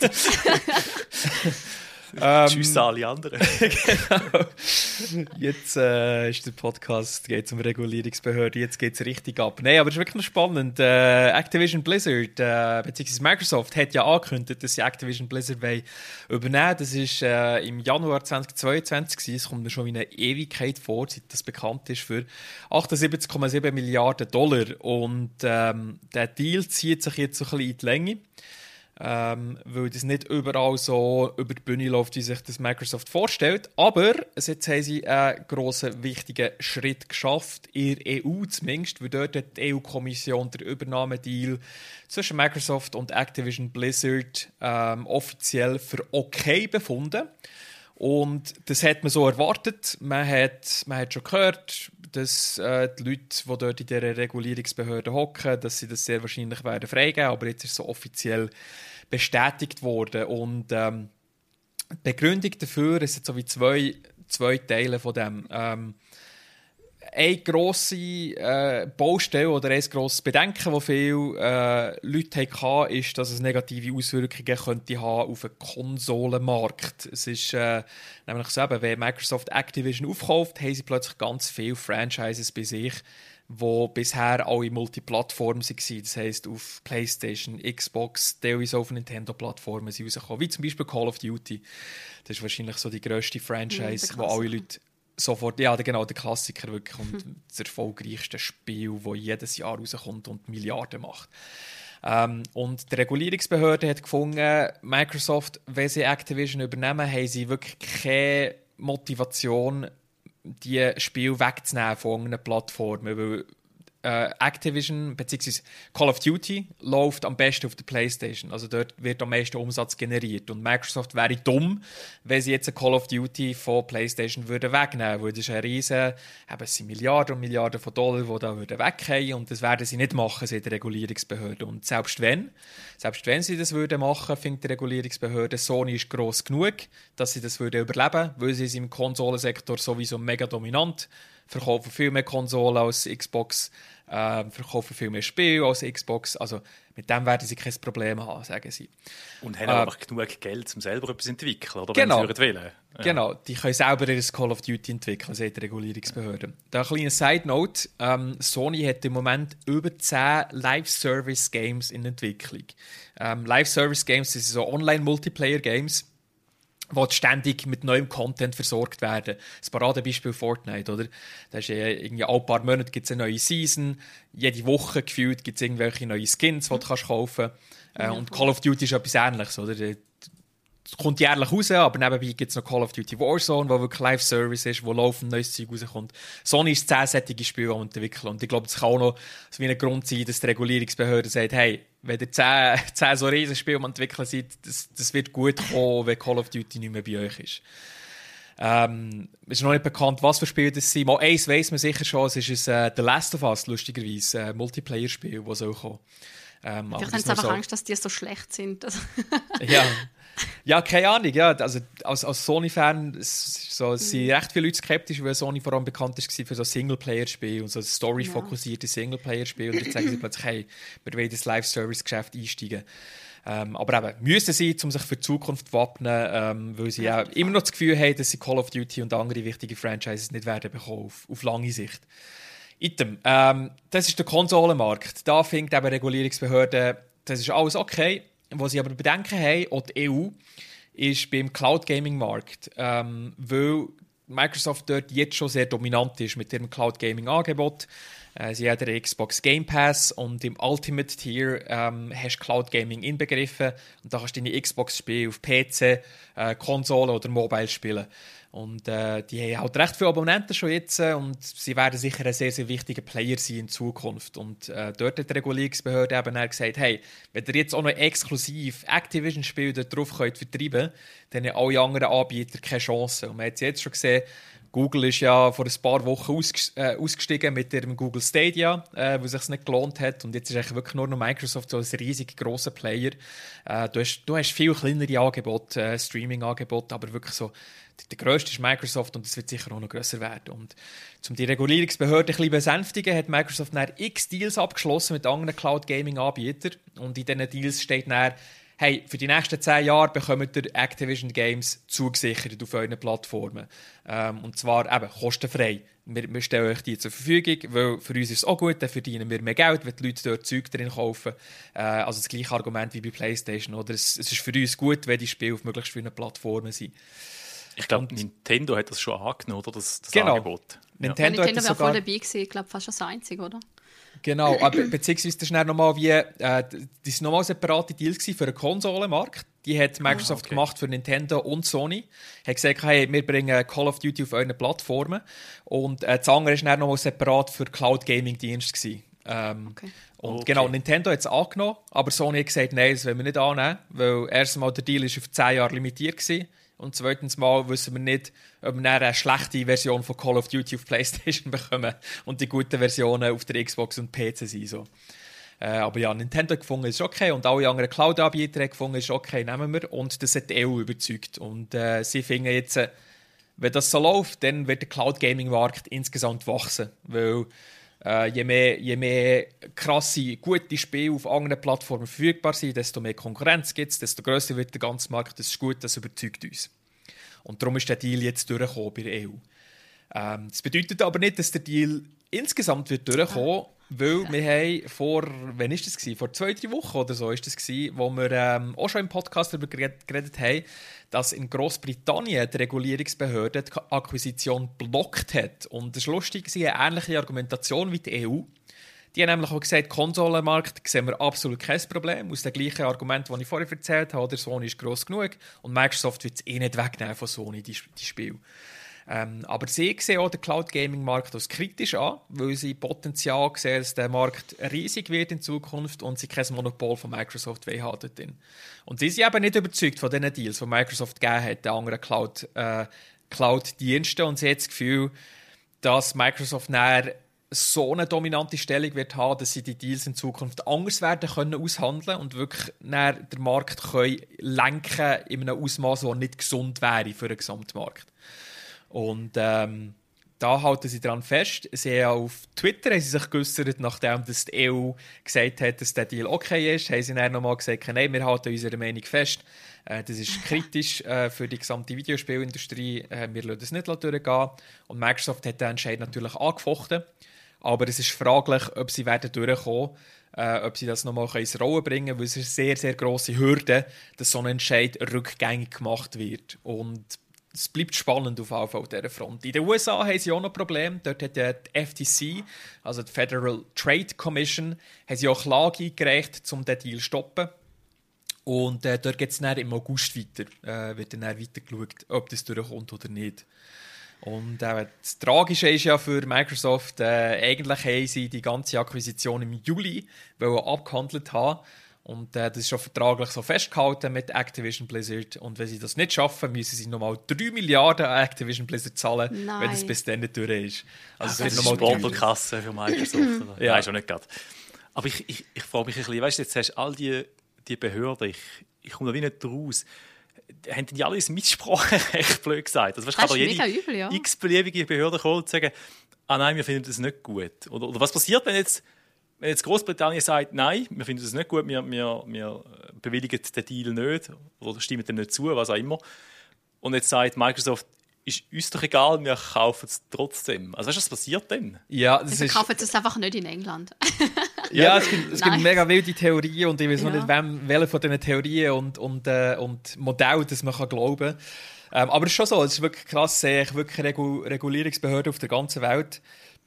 Speaker 1: Tschüss an alle anderen.
Speaker 4: Genau. Jetzt ist der Podcast, geht es um Regulierungsbehörde, jetzt geht es richtig ab. Nein, aber es ist wirklich noch spannend. Activision Blizzard, beziehungsweise Microsoft, hat ja angekündigt, dass sie Activision Blizzard übernehmen wollen. Das war im Januar 2022. Es kommt mir schon wie eine Ewigkeit vor, seit das bekannt ist, für 78,7 Milliarden Dollar. Und der Deal zieht sich jetzt so ein bisschen in die Länge. Weil das nicht überall so über die Bühne läuft, wie sich das Microsoft vorstellt. Aber jetzt haben sie einen grossen, wichtigen Schritt geschafft, in der EU zumindest, weil dort hat die EU-Kommission den Übernahmedeal zwischen Microsoft und Activision Blizzard offiziell für okay befunden. Und das hat man so erwartet. Man hat schon gehört, dass die Leute, die dort in dieser Regulierungsbehörde hocken, dass sie das sehr wahrscheinlich freigeben werden. Aber jetzt ist es so offiziell bestätigt worden. Und Die Begründung dafür ist so wie zwei Teile von dem. Eine grosse Baustelle oder ein grosses Bedenken, das viele Leute hatten, ist, dass es negative Auswirkungen könnte haben auf den Konsolenmarkt. Es ist nämlich so, wenn Microsoft Activision aufkauft, haben sie plötzlich ganz viele Franchises bei sich, die bisher alle Multiplattformen waren. Das heisst, auf PlayStation, Xbox, teilweise auf Nintendo-Plattformen rausgekommen. Wie zum Beispiel Call of Duty. Das ist wahrscheinlich so die grösste Franchise, wo alle Leute sofort... Ja, genau, der Klassiker wirklich. Und das erfolgreichste Spiel, das jedes Jahr rauskommt und Milliarden macht. Und die Regulierungsbehörde hat gefunden, Microsoft, wenn sie Activision übernehmen, haben sie wirklich keine Motivation, die Spiele wegzunehmen von irgendeiner Plattform. Weil Activision bzw. Call of Duty läuft am besten auf der PlayStation. Also dort wird am meisten Umsatz generiert. Und Microsoft wäre dumm, wenn sie jetzt ein Call of Duty von PlayStation wegnehmen würden. Weil das ist ein riesen, es sind Milliarden und Milliarden von Dollar, die da wegfallen würden. Und das werden sie nicht machen, seit der Regulierungsbehörde. Und selbst wenn sie das würden machen, findet die Regulierungsbehörde, Sony ist gross genug, dass sie das würden überleben, weil sie im Konsolensektor sowieso mega dominant verkaufen viel mehr Konsolen als Xbox, verkaufen viel mehr Spiele als Xbox. Also mit dem werden sie kein Problem haben, sagen sie.
Speaker 1: Und haben einfach genug Geld, um selber etwas zu entwickeln, oder
Speaker 4: genau,
Speaker 1: wenn sie wollen. Ja.
Speaker 4: Genau, die können selber ihr Call of Duty entwickeln, sagt die Regulierungsbehörde. Da ein kleiner Side-Note. Sony hat im Moment über 10 Live-Service-Games in Entwicklung. Live-Service-Games sind so Online-Multiplayer-Games, die ständig mit neuem Content versorgt werden. Das Paradebeispiel Fortnite, oder? Da ist irgendwie alle paar Monate gibt's eine neue Season, jede Woche gefühlt gibt es irgendwelche neue Skins, die du kaufen kannst. Und Call of Duty ist etwas Ähnliches, oder? Das kommt jährlich raus, aber nebenbei gibt es noch Call of Duty Warzone, wo wirklich Live-Service ist, wo laufend neues Zeug rauskommt. Sony ist 10-sättige Spiele am entwickeln. Und ich glaube, das kann auch noch so wie ein Grund sein, dass die Regulierungsbehörde sagt, hey, wenn ihr 10 so Riesenspiele am entwickeln seid, das wird gut kommen, wenn Call of Duty nicht mehr bei euch ist. Es ist noch nicht bekannt, was für Spiele das sind. Mal eins weiss man sicher schon, es ist The Last of Us, lustigerweise, ein Multiplayer-Spiel, das soll kommen.
Speaker 3: Vielleicht haben sie einfach Angst, dass die so schlecht sind.
Speaker 4: Ja, keine Ahnung. Ja, also als Sony-Fan sind recht viele Leute skeptisch, weil Sony vor allem bekannt war für so Singleplayer-Spiele und so story-fokussierte Singleplayer-Spiele. Und jetzt sagen sie plötzlich, hey, wir wollen das Live-Service-Geschäft einsteigen. Aber eben, müssen sie, um sich für die Zukunft zu wappnen, weil sie ja immer noch das Gefühl haben, dass sie Call of Duty und andere wichtige Franchises nicht werden bekommen, auf lange Sicht. Item. Das ist der Konsolenmarkt. Da findet eben Regulierungsbehörden, das ist alles okay. Was sie aber Bedenken haben, auch die EU, ist beim Cloud-Gaming-Markt, weil Microsoft dort jetzt schon sehr dominant ist mit ihrem Cloud-Gaming-Angebot. Sie haben den Xbox Game Pass und im Ultimate Tier hast du Cloud Gaming inbegriffen und da kannst du deine Xbox-Spiele auf PC, Konsole oder Mobile spielen. Und die haben halt recht viele Abonnenten schon jetzt und sie werden sicher ein sehr, sehr wichtiger Player sein in Zukunft. Und dort hat die Regulierungsbehörde eben gesagt, hey, wenn ihr jetzt auch noch exklusiv Activision-Spiele dort drauf könnt vertreiben, dann haben alle anderen Anbieter keine Chance. Und man hat es jetzt schon gesehen, Google ist ja vor ein paar Wochen ausgestiegen mit ihrem Google Stadia, wo es sich nicht gelohnt hat. Und jetzt ist eigentlich wirklich nur noch Microsoft so ein riesig grosser Player. Du hast viel kleinere Angebote, Streaming-Angebote, aber wirklich so der grösste ist Microsoft und das wird sicher auch noch grösser werden. Und um die Regulierungsbehörde ein bisschen besänftigen, hat Microsoft dann x Deals abgeschlossen mit anderen Cloud-Gaming-Anbietern. Und in diesen Deals steht dann, hey, für die nächsten 10 Jahre bekommt ihr Activision Games zugesichert auf euren Plattformen. Und zwar eben kostenfrei. Wir stellen euch die zur Verfügung, weil für uns ist es auch gut, dann verdienen wir mehr Geld, wenn die Leute dort Zeug drin kaufen. Also das gleiche Argument wie bei PlayStation. Oder? Es ist für uns gut, wenn die Spiele auf möglichst vielen Plattformen sind.
Speaker 1: Ich glaube, Nintendo hat das schon angenommen, oder? Das
Speaker 4: genau.
Speaker 1: Angebot.
Speaker 3: Nintendo wäre voll dabei gewesen. Ich glaube, fast das Einzige, oder?
Speaker 4: Genau, aber beziehungsweise das ist dann nochmal wie, das ist nochmal separate Deal für den Konsolenmarkt. Die hat Microsoft gemacht für Nintendo und Sony. Hat gesagt, hey, wir bringen Call of Duty auf euren Plattformen. Und das andere war dann nochmal separat für Cloud-Gaming-Dienst. Und genau, Nintendo hat es angenommen, aber Sony hat gesagt, nein, das wollen wir nicht annehmen, weil erstens mal der Deal ist auf 10 Jahre limitiert war. Und zweitens mal wissen wir nicht, ob wir eine schlechte Version von Call of Duty auf PlayStation bekommen und die guten Versionen auf der Xbox und PC sind. So. Aber ja, Nintendo hat gefunden, ist okay. Und alle anderen Cloud-Anbieter haben gefunden, ist okay, nehmen wir. Und das hat die EU überzeugt. Und sie finden jetzt, wenn das so läuft, dann wird der Cloud-Gaming-Markt insgesamt wachsen. Weil je mehr krasse, gute Spiele auf anderen Plattformen verfügbar sind, desto mehr Konkurrenz gibt es, desto grösser wird der ganze Markt. Das ist gut, das überzeugt uns. Und darum ist der Deal jetzt durchgekommen bei der EU. Das bedeutet aber nicht, dass der Deal insgesamt wird durchkommen, weil wir haben wann ist das gewesen? Vor 2-3 Wochen oder so ist das gewesen, wo wir auch schon im Podcast darüber geredet haben, dass in Großbritannien die Regulierungsbehörde die Akquisition blockt hat. Und das ist lustig, sie haben eine ähnliche Argumentation wie die EU. Die haben nämlich auch gesagt, Konsolenmarkt sehen wir absolut kein Problem. Aus dem gleichen Argument, das ich vorher erzählt habe, der Sony ist gross genug und Microsoft wird es nicht wegnehmen von Sony, die Spiele. Aber sie sehen auch den Cloud-Gaming-Markt als kritisch an, weil sie Potenzial sehen, dass der Markt riesig wird in Zukunft und sie kein Monopol von Microsoft haben dort. Und sie sind eben nicht überzeugt von den Deals, die Microsoft gegeben hat, den anderen Cloud-Diensten. Und sie haben das Gefühl, dass Microsoft nachher so eine dominante Stellung wird haben, dass sie die Deals in Zukunft anders werden können aushandeln und wirklich den Markt können lenken in einem Ausmaß, das nicht gesund wäre für den Gesamtmarkt. Und da halten sie daran fest. Sie haben auf Twitter haben sie sich geäussert, nachdem das die EU gesagt hat, dass der Deal okay ist, haben sie dann nochmal gesagt, nein, wir halten unsere Meinung fest. Das ist kritisch für die gesamte Videospielindustrie. Wir lassen das nicht durchgehen. Und Microsoft hat den Entscheid natürlich angefochten. Aber es ist fraglich, ob sie werden durchkommen, ob sie das nochmal ins Rollen bringen können, weil es ist eine sehr, sehr grosse Hürde, dass so ein Entscheid rückgängig gemacht wird. Und es bleibt spannend auf dieser Front. In den USA haben sie auch noch Probleme. Dort hat die FTC, also die Federal Trade Commission, haben sie auch Klage eingereicht, um den Deal zu stoppen. Und dort geht es dann im August weiter. Wird dann weiter geschaut, ob das durchkommt oder nicht. Und das Tragische ist ja für Microsoft, eigentlich haben sie die ganze Akquisition im Juli abgehandelt haben. Und das ist schon vertraglich so festgehalten mit Activision Blizzard. Und wenn sie das nicht schaffen, müssen sie nochmal 3 Milliarden an Activision Blizzard zahlen, wenn es bis dann nicht durch ist. Also
Speaker 1: das ist eine Sportelkasse für Microsoft. Ja, ist auch nicht gerade. Aber ich frage mich ein bisschen, weißt du, jetzt hast du all die Behörden, ich komme da wie nicht raus. Haben die alle ein Mitspracherecht, blöd gesagt? Also, kann doch jede x-beliebige Behörde kommen und sagen, nein, wir finden das nicht gut. Oder was passiert, wenn jetzt Großbritannien sagt, nein, wir finden das nicht gut, wir bewilligen den Deal nicht oder stimmen dem nicht zu, was auch immer. Und jetzt sagt Microsoft, ist uns doch egal, wir kaufen es trotzdem. Also weißt du, was passiert denn?
Speaker 4: Ja,
Speaker 3: wir kaufen es einfach nicht in England.
Speaker 4: Ja, es gibt mega wilde Theorien und ich weiß noch nicht, welche von diesen Theorien und Modellen das man glauben kann. Aber es ist schon so, es ist wirklich krass, wirklich Regulierungsbehörden auf der ganzen Welt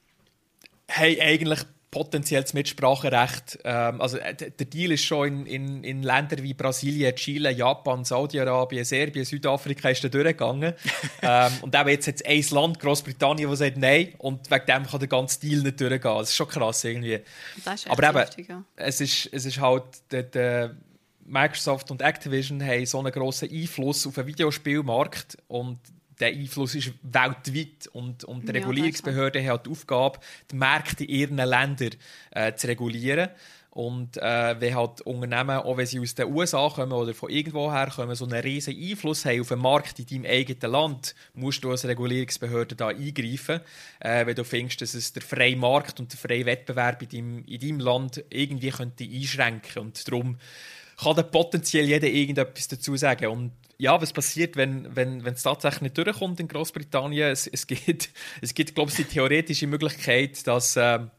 Speaker 4: haben eigentlich potenzielles Mitspracherecht. Also der Deal ist schon in Ländern wie Brasilien, Chile, Japan, Saudi-Arabien, Serbien, Südafrika ist da durchgegangen. Und eben jetzt hat es ein Land, Großbritannien, das sagt Nein und wegen dem kann der ganze Deal nicht durchgehen. Das ist schon krass irgendwie. Das ist echt aber eben, heftig, ja. Es ist halt, der Microsoft und Activision haben so einen grossen Einfluss auf den Videospielmarkt und der Einfluss ist weltweit und die Regulierungsbehörden haben die Aufgabe, die Märkte in ihren Ländern zu regulieren. Und wenn halt Unternehmen, auch wenn sie aus den USA kommen oder von irgendwoher kommen, so einen riesen Einfluss haben auf den Markt in deinem eigenen Land, musst du als Regulierungsbehörde da eingreifen, wenn du findest, dass es der freie Markt und der freie Wettbewerb in deinem Land irgendwie könnte einschränken. Und darum kann da potenziell jeder irgendetwas dazu sagen. Und ja, was passiert, wenn es tatsächlich nicht durchkommt in Großbritannien? Es gibt, glaube ich, die theoretische Möglichkeit, dass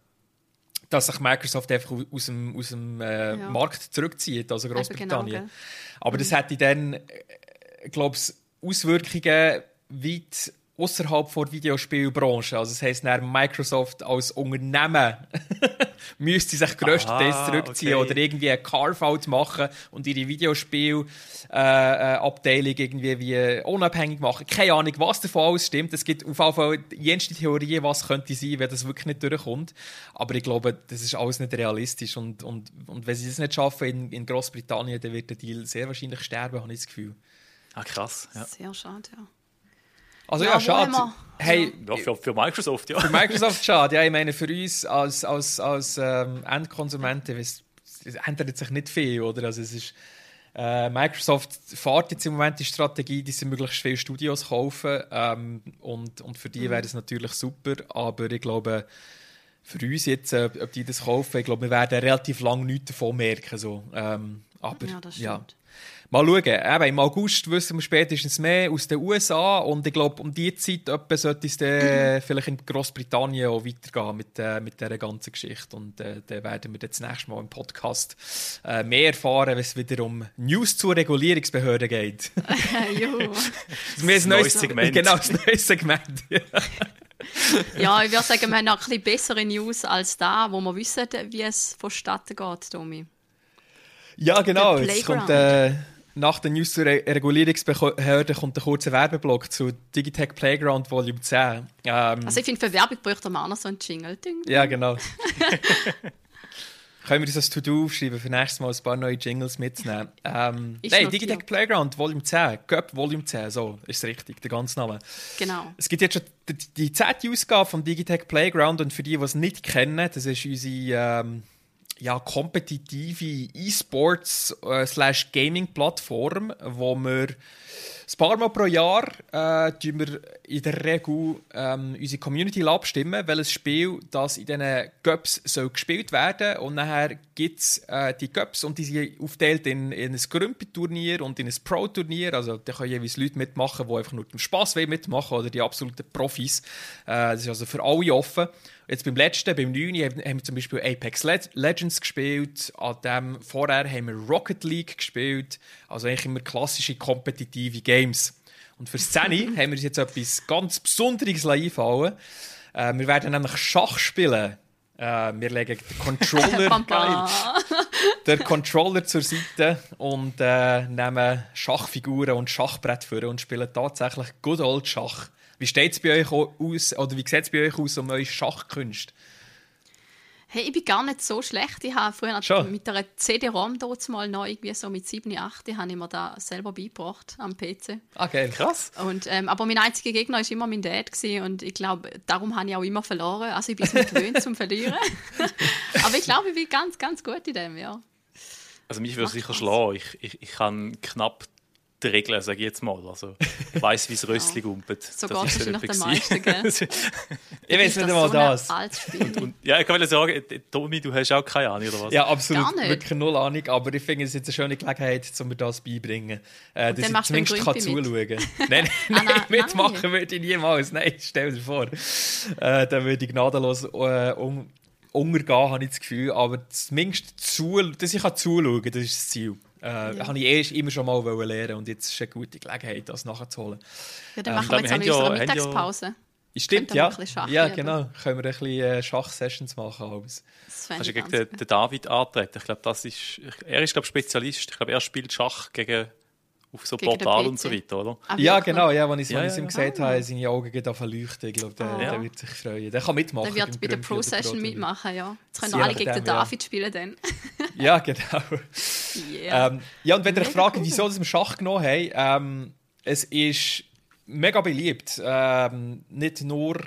Speaker 4: sich Microsoft einfach aus dem Markt zurückzieht, also Großbritannien. Genau, aber das hätte dann, glaube ich, Auswirkungen weit außerhalb der Videospielbranche. Also das heisst, Microsoft als Unternehmen müsste sich grösstenteils zurückziehen oder irgendwie ein Carve-out machen und ihre Videospielabteilung irgendwie wie unabhängig machen. Keine Ahnung, was davon alles stimmt. Es gibt auf jeden Fall jenste Theorien, was könnte sein, wenn das wirklich nicht durchkommt. Aber ich glaube, das ist alles nicht realistisch. Und wenn sie das nicht schaffen in Großbritannien, dann wird der Deal sehr wahrscheinlich sterben, habe ich das Gefühl.
Speaker 1: Krass. Ja.
Speaker 3: Sehr schade, ja.
Speaker 4: Also ja, schade. Hey,
Speaker 1: für Microsoft, ja.
Speaker 4: Für Microsoft schade. Ja, ich meine, für uns als Endkonsumenten, ändert sich nicht viel, oder? Also es ist, Microsoft fährt jetzt im Moment die Strategie, dass sie möglichst viele Studios kaufen, und für die wäre das natürlich super, aber ich glaube, für uns jetzt, ob die das kaufen, ich glaube, wir werden relativ lange nichts davon merken. So. Aber
Speaker 3: Ja, das stimmt.
Speaker 4: ja. Mal schauen. Eben, im August wissen wir spätestens mehr aus den USA und ich glaube, um diese Zeit etwa sollte es dann vielleicht in Großbritannien auch weitergehen mit dieser ganzen Geschichte. Und dann werden wir das nächste Mal im Podcast mehr erfahren, wenn es wieder um News zur Regulierungsbehörde geht.
Speaker 3: Juhu.
Speaker 1: Das neues Segment.
Speaker 4: Genau, das neue Segment.
Speaker 3: Ja, ich würde sagen, wir haben noch ein bisschen bessere News als da, wo wir wissen, wie es vonstatten geht, Tommy.
Speaker 4: Ja, genau.
Speaker 3: Der
Speaker 4: Jetzt kommt,
Speaker 3: Playground.
Speaker 4: nach der News zur Regulierungsbehörde kommt ein kurzer Werbeblock zu Digitech Playground Volume 10.
Speaker 3: Also ich finde, für Werbung bräuchte man auch noch so einen Jingle. Ding, ding.
Speaker 4: Ja, genau. Können wir das als To-Do aufschreiben, für nächstes Mal ein paar neue Jingles mitzunehmen? Nein,
Speaker 3: notiert.
Speaker 4: Digitech Playground Volume 10. GUP Volume 10, so ist es richtig, der ganze Name.
Speaker 3: Genau.
Speaker 4: Es gibt jetzt schon die 10. Ausgabe von Digitech Playground und für die es nicht kennen, das ist unsere kompetitive E-Sports/Gaming-Plattform, wo wir ein paar Mal pro Jahr tun wir in der Regel unsere Community abstimmen, welches Spiel das in diesen Cups soll gespielt werden. Und nachher gibt es die Cups und die sind aufgeteilt in ein Grümpi-Turnier und in ein Pro-Turnier. Also da können jeweils Leute mitmachen, die einfach nur den Spass mitmachen oder die absoluten Profis. Das ist also für alle offen. Jetzt beim 9. haben wir zum Beispiel Apex Legends gespielt. An dem vorher haben wir Rocket League gespielt. Also eigentlich immer klassische kompetitive Games. Und für 10 haben wir uns jetzt etwas ganz Besonderes einfallen. Wir werden nämlich Schach spielen. Wir legen den Controller zur Seite und nehmen Schachfiguren und Schachbrett vor und spielen tatsächlich good old Schach. Wie steht es bei euch aus, oder wie sieht es bei euch aus um eure Schachkünste?
Speaker 3: Hey, ich bin gar nicht so schlecht. Ich habe früher
Speaker 4: Schon?
Speaker 3: mit einer CD-ROM dort mal noch irgendwie so mit 7, 8, habe ich mir da selber beigebracht am PC.
Speaker 4: Okay, krass.
Speaker 3: Und, aber mein einziger Gegner war immer mein Dad gewesen, und ich glaube, darum habe ich auch immer verloren. Also ich bin es nicht gewöhnt zum Verlieren. Aber ich glaube, ich bin ganz, ganz gut in dem, ja.
Speaker 1: Also mich würde sicher schlagen. Ich kann knapp die Regeln, sage ich jetzt mal. Also, ich weiss, wie es Rössli gumpet.
Speaker 3: So geht es wahrscheinlich den meisten, gell?
Speaker 4: Ich weiß nicht einmal das.
Speaker 1: Ja, ich kann sagen, Tommy, du hast auch keine Ahnung, oder was?
Speaker 4: Ja, absolut.
Speaker 3: Gar nicht.
Speaker 4: Wirklich null Ahnung. Aber ich finde es jetzt eine schöne Gelegenheit, um mir das beibringen. Dass ich
Speaker 3: machst du
Speaker 4: zumindest
Speaker 3: einen
Speaker 4: zuschauen
Speaker 3: Grümpi
Speaker 4: kann. Nein, mitmachen würde ich niemals. Nein, stell dir vor. Da würde ich gnadenlos untergehen, habe ich das Gefühl. Aber zumindest dass ich zuschauen kann, das ist das Ziel. Habe ich immer schon mal lernen und jetzt ist eine gute Gelegenheit, das nachzuholen.
Speaker 3: Ja, dann machen wir jetzt an unserer Mittagspause.
Speaker 4: Stimmt,
Speaker 3: ja.
Speaker 4: Ja, genau. Können wir ein bisschen Schachsessions machen.
Speaker 3: Das
Speaker 1: Hast du gegen den David antreten? Ich glaube, er ist Spezialist. Ich glaube, er spielt Schach auf so Portal und so weiter, oder?
Speaker 4: Ja, genau. Ja, wenn ich es ihm gesagt habe, seine Augen gehen auf leuchten. Ich glaube, der wird sich freuen. Der kann mitmachen.
Speaker 3: Der wird bei der Pro-Session mitmachen, ja. Jetzt können alle gegen den David spielen dann.
Speaker 4: Ja, genau.
Speaker 3: Yeah.
Speaker 4: Ja, und wenn ihr euch fragt, wieso wir Schach genommen haben, es ist mega beliebt. Nicht nur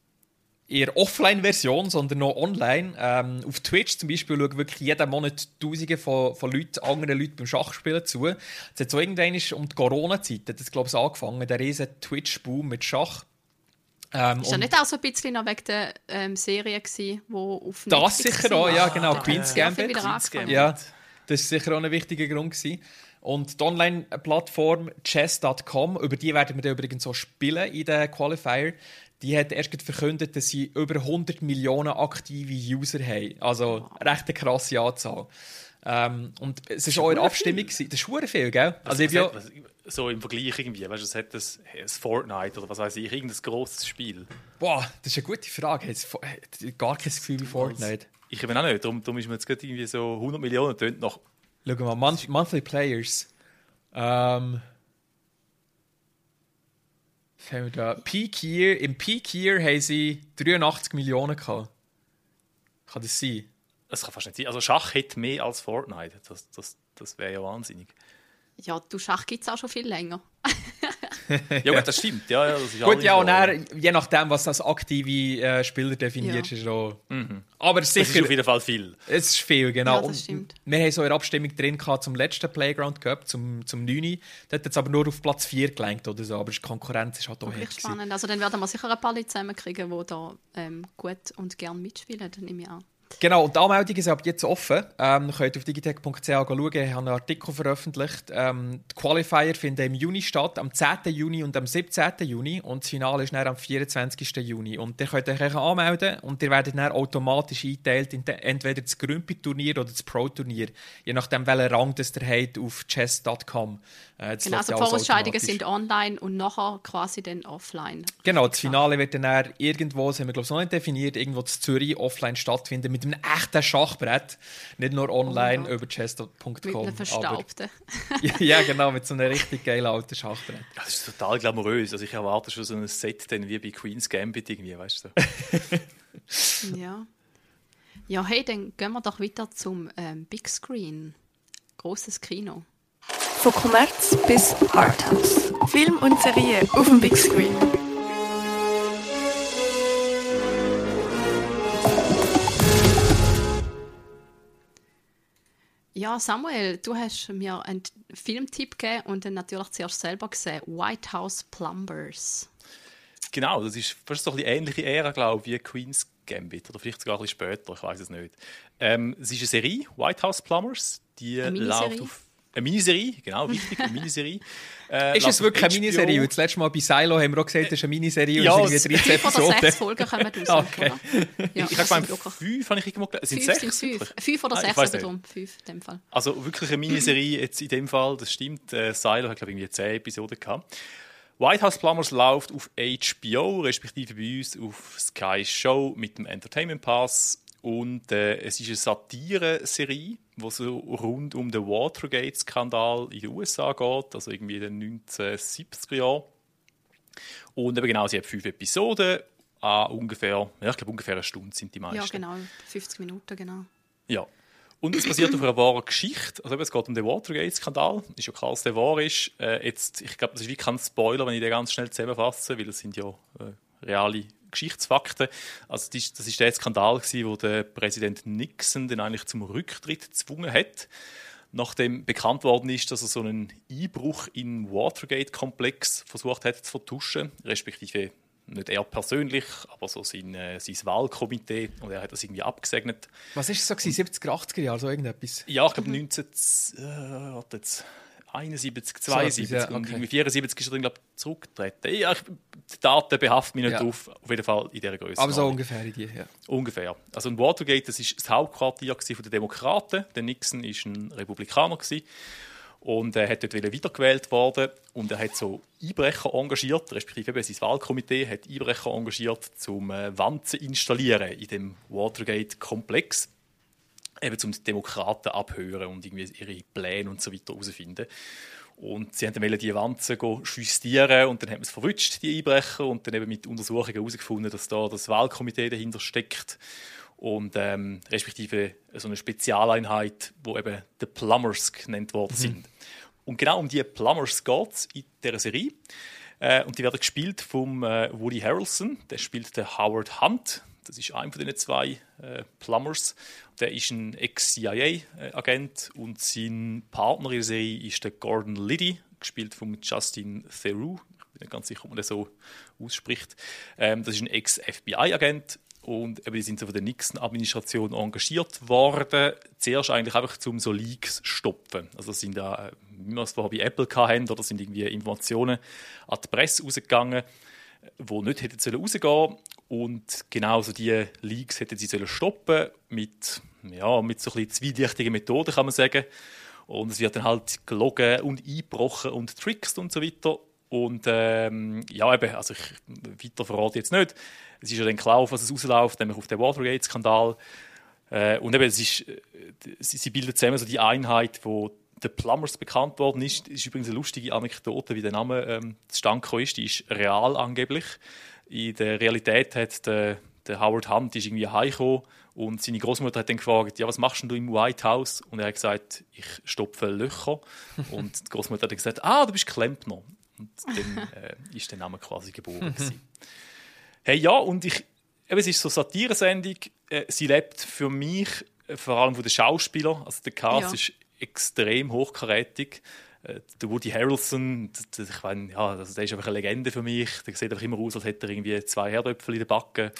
Speaker 4: in der Offline-Version, sondern auch online. Auf Twitch zum Beispiel schauen wirklich jeden Monat Tausende von Leuten, anderen Leuten beim Schachspielen zu. Es hat so irgendwann um die Corona-Zeit, das glaube ich angefangen, der riesen Twitch-Boom mit Schach.
Speaker 3: Ist ja nicht auch so ein bisschen noch wegen der Serie gewesen, die auf Netflix
Speaker 4: das sicher auch, ja genau, Queen's Gambit. Ja, das war sicher auch ein wichtiger Grund gewesen. Und die Online-Plattform chess.com, über die werden wir dann übrigens auch spielen in den Qualifier, die hat erst verkündet, dass sie über 100 Millionen aktive User haben. Also recht eine krasse Anzahl. Und es war auch in der Abstimmung. Das ist verdammt viel, gell? Also
Speaker 1: so im Vergleich irgendwie, weißt du, es hat das Fortnite oder was weiß ich, irgendein grosses Spiel.
Speaker 4: Boah, das ist eine gute Frage. Hat gar kein Gefühl wie Fortnite.
Speaker 1: Ich eben auch nicht. Darum ist mir jetzt gerade irgendwie so 100 Millionen tönt noch.
Speaker 4: Schau mal, Monthly Players. Im Peak Year haben sie 83 Millionen gehabt. Kann das sein?
Speaker 1: Das kann fast nicht sein. Also Schach hat mehr als Fortnite. Das wäre ja wahnsinnig.
Speaker 3: Ja, du Schach gibt es auch schon viel länger.
Speaker 1: Ja, gut, das stimmt. Ja, das ist
Speaker 4: gut, ja,
Speaker 1: so.
Speaker 4: Und dann, je nachdem, was als aktive Spieler definiert, ist auch... Aber sicher,
Speaker 1: das ist auf jeden Fall viel.
Speaker 4: Es ist viel, genau.
Speaker 3: Ja, das stimmt.
Speaker 4: Wir haben so eine Abstimmung drin gehabt zum letzten Playground Cup, zum 9. Da hat jetzt aber nur auf Platz 4 gelangt oder so, aber die Konkurrenz ist halt auch
Speaker 3: Wirklich spannend. Also dann werden wir sicher ein paar Leute zusammenkriegen, die da gut und gern mitspielen, dann nehme ich an.
Speaker 4: Genau, und die Anmeldungen sind ab jetzt offen. Ihr könnt auf digitech.ch schauen, ich habe einen Artikel veröffentlicht. Die Qualifier finden im Juni statt, am 10. Juni und am 17. Juni. Und das Finale ist dann am 24. Juni. Und ihr könnt euch anmelden und ihr werdet dann automatisch eingeteilt in entweder das Grümpi-Turnier oder das Pro-Turnier. Je nachdem, welchen Rang das ihr habt auf chess.com.
Speaker 3: Genau, also die Vorausscheidungen sind online und nachher quasi dann offline.
Speaker 4: Genau, das Finale wird dann irgendwo, das haben wir glaube ich noch nicht definiert, irgendwo in Zürich offline stattfinden mit einem echten Schachbrett. Nicht nur online über chess.com.
Speaker 3: Mit einem verstaubten.
Speaker 4: Ja, genau, mit so einem richtig geilen alten Schachbrett.
Speaker 1: Das ist total glamourös. Also ich erwarte schon so ein Set dann wie bei Queen's Gambit irgendwie, weißt du?
Speaker 3: Ja. Ja, hey, dann gehen wir doch weiter zum Big Screen. Grosses Kino.
Speaker 2: Von Kommerz bis Arthouse. Film und Serie auf dem Big Screen.
Speaker 3: Ja, Samuel, du hast mir einen Filmtipp gegeben und dann natürlich zuerst selber gesehen. White House Plumbers.
Speaker 1: Genau, das ist fast so ein bisschen ähnliche Ära, glaube ich, wie Queen's Gambit. Oder vielleicht sogar ein bisschen später, ich weiß es nicht. Es ist eine Serie, White House Plumbers. Die läuft auf... Eine Miniserie, genau, wichtig, eine Miniserie.
Speaker 4: Ist es wirklich eine Miniserie? Das letzte Mal bei Silo haben wir auch gesagt, das ist eine Miniserie.
Speaker 1: Ja,
Speaker 4: und es sind 13
Speaker 3: 5 oder 6 Folgen kommen raus,
Speaker 4: okay.
Speaker 3: oder? Ja,
Speaker 1: ich habe gemeint, 5 habe ich irgendwo gelesen. Sind 6?
Speaker 3: 5 oder 6, also darum 5 in dem Fall.
Speaker 1: Also wirklich eine Miniserie jetzt in dem Fall, das stimmt. Silo hat, glaube ich, irgendwie 10 Episoden gehabt. White House Plumbers läuft auf HBO, respektive bei uns auf Sky Show mit dem Entertainment Pass. Und es ist eine Satire-Serie, die so rund um den Watergate-Skandal in den USA geht, also irgendwie in den 1970er Jahren. Und eben genau, sie hat 5 Episoden, ungefähr, ja, ich glaube ungefähr eine Stunde sind die meisten.
Speaker 3: Ja, genau, 50 Minuten, genau.
Speaker 1: Ja. Und es basiert auf einer wahren Geschichte. Also es geht um den Watergate-Skandal. Ist ja klar, dass der wahr ist. Ich glaube, das ist wie kein Spoiler, wenn ich den ganz schnell zusammenfasse, weil das sind ja reale Geschichtsfakten. Also das ist der Skandal gewesen, wo der Präsident Nixon den eigentlich zum Rücktritt gezwungen hat, nachdem bekannt worden ist, dass er so einen Einbruch in den Watergate-Komplex versucht hat zu vertuschen, respektive nicht er persönlich, aber so sein Wahlkomitee, und er hat das irgendwie abgesegnet.
Speaker 4: Was ist es so gewesen, 70er, 80er Jahre, so irgendetwas?
Speaker 1: Ja, ich glaube 71, 72
Speaker 4: so etwas, ja,
Speaker 1: und
Speaker 4: okay.
Speaker 1: irgendwie 74 ist er dann, glaube ich, zurückgetreten. Ja, die Daten behaften mich nicht drauf, auf jeden Fall in dieser Größe.
Speaker 4: Aber so ungefähr in die, ja.
Speaker 1: Ungefähr. Also in Watergate, das ist das Hauptquartier der Demokraten. Der Nixon war ein Republikaner und er hat dort wiedergewählt worden und er hat so Einbrecher engagiert, respektive eben sein Wahlkomitee hat Einbrecher engagiert, um Wanzen zu installieren in dem Watergate-Komplex. Eben zum die Demokraten abhören und irgendwie ihre Pläne und so weiter herausfinden. Und sie wollten die Wanzen justieren und dann haben sie es verwünscht, die Einbrecher, und dann eben mit Untersuchungen herausgefunden, dass da das Wahlkomitee dahinter steckt und respektive so eine Spezialeinheit, die eben die Plumbers genannt worden sind. Und genau um die Plumbers geht es in dieser Serie. Und die werden gespielt vom Woody Harrelson, der spielt den Howard Hunt. Das ist einer von diesen 2 Plumbers. Der ist ein Ex-CIA-Agent und sein Partner in der Serie ist der Gordon Liddy, gespielt von Justin Theroux. Ich bin nicht ganz sicher, ob man das so ausspricht. Das ist ein Ex-FBI-Agent und die sind so von der Nixon-Administration engagiert worden. Zuerst eigentlich einfach, um so Leaks zu stopfen. Also das sind da, wie wir es vorher bei Apple hatten, oder sind irgendwie Informationen an die Presse rausgegangen, die nicht hätten rausgehen sollen. Und genau so diese Leaks hätten sie stoppen mit so ein bisschen zweidichtigen Methoden, kann man sagen. Und es wird dann halt gelogen und eingebrochen und trickst und so weiter. Und also weiter verrate ich jetzt nicht. Es ist ja dann klar, auf was es rausläuft, nämlich auf den Watergate-Skandal. Und eben, sie bilden zusammen so die Einheit, wo der Plumbers bekannt worden ist. Das ist übrigens eine lustige Anekdote, wie der Name zustande gekommen ist. Die ist real angeblich. In der Realität hat der Howard Hunt ist irgendwie heimgekommen und seine Großmutter hat dann gefragt, ja, was machst du im White House? Und er hat gesagt, ich stopfe Löcher. Und die Großmutter hat dann gesagt, du bist Klempner. Und Und dann ist der Name quasi geboren gewesen. Hey, ja, und es ist so eine Satire-Sendung. Sie lebt für mich vor allem von den Schauspielern. Also der Cast ist extrem hochkarätig. Der Woody Harrelson, ich meine, ja, also der ist einfach eine Legende für mich. Der sieht einfach immer aus, als hätte er irgendwie 2 Herdöpfel in den Backen.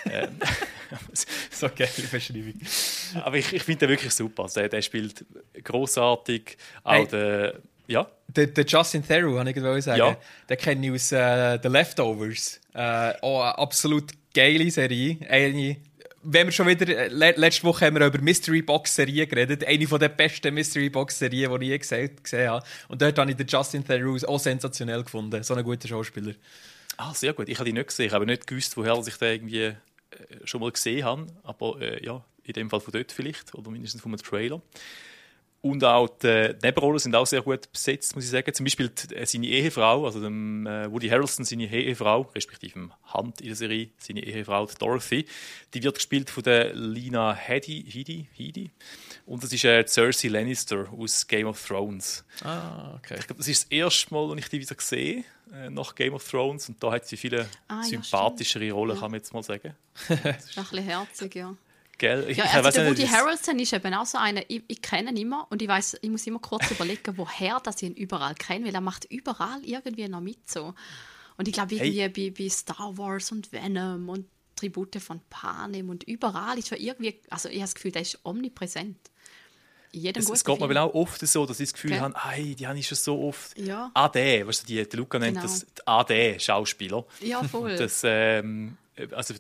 Speaker 4: So geile Beschreibung.
Speaker 1: Aber ich finde den wirklich super. Also der spielt grossartig. Auch der
Speaker 4: Justin Theroux, kann ich sagen.
Speaker 1: Ja.
Speaker 4: Den kenne ich aus The Leftovers. Auch eine absolut geile Serie. Wenn wir schon wieder, letzte Woche haben wir über Mystery Box Serien geredet. Eine der besten Mystery Box Serien, die ich je gesehen habe. Und dort habe ich den Justin Theroux auch sensationell gefunden. So ein guter Schauspieler.
Speaker 1: Ah, sehr gut. Ich habe ihn nicht gesehen. Ich habe nicht gewusst, woher ich den irgendwie schon mal gesehen habe. Aber in dem Fall von dort vielleicht. Oder mindestens von einem Trailer. Und auch die Nebenrollen sind auch sehr gut besetzt, muss ich sagen. Zum Beispiel seine Ehefrau, also dem Woody Harrelson, seine Ehefrau, respektive dem Hunt in der Serie, seine Ehefrau, die Dorothy, die wird gespielt von der Lena Headey. Und das ist Cersei Lannister aus Game of Thrones.
Speaker 4: Ah, okay.
Speaker 1: Ich glaube, das ist das erste Mal, als ich die wieder sehe, nach Game of Thrones. Und da hat sie viele sympathischere Rollen, kann man jetzt mal sagen.
Speaker 3: Das ist ein bisschen herzig, ja.
Speaker 1: Der
Speaker 3: Woody Harrelson ist eben auch so einer, ich kenne ihn immer und ich muss immer kurz überlegen, woher dass ich ihn überall kenne, weil er macht überall irgendwie noch mit so. Und ich glaube, irgendwie bei Star Wars und Venom und Tribute von Panem und überall ist er irgendwie, also ich habe das Gefühl, der ist omnipräsent. In jedem
Speaker 1: es geht mir auch oft so, dass ich das Gefühl habe, die habe ich schon so oft.
Speaker 3: Ja.
Speaker 1: AD, weißt du, der Luca nennt das AD-Schauspieler.
Speaker 3: Ja, voll.
Speaker 1: Das, also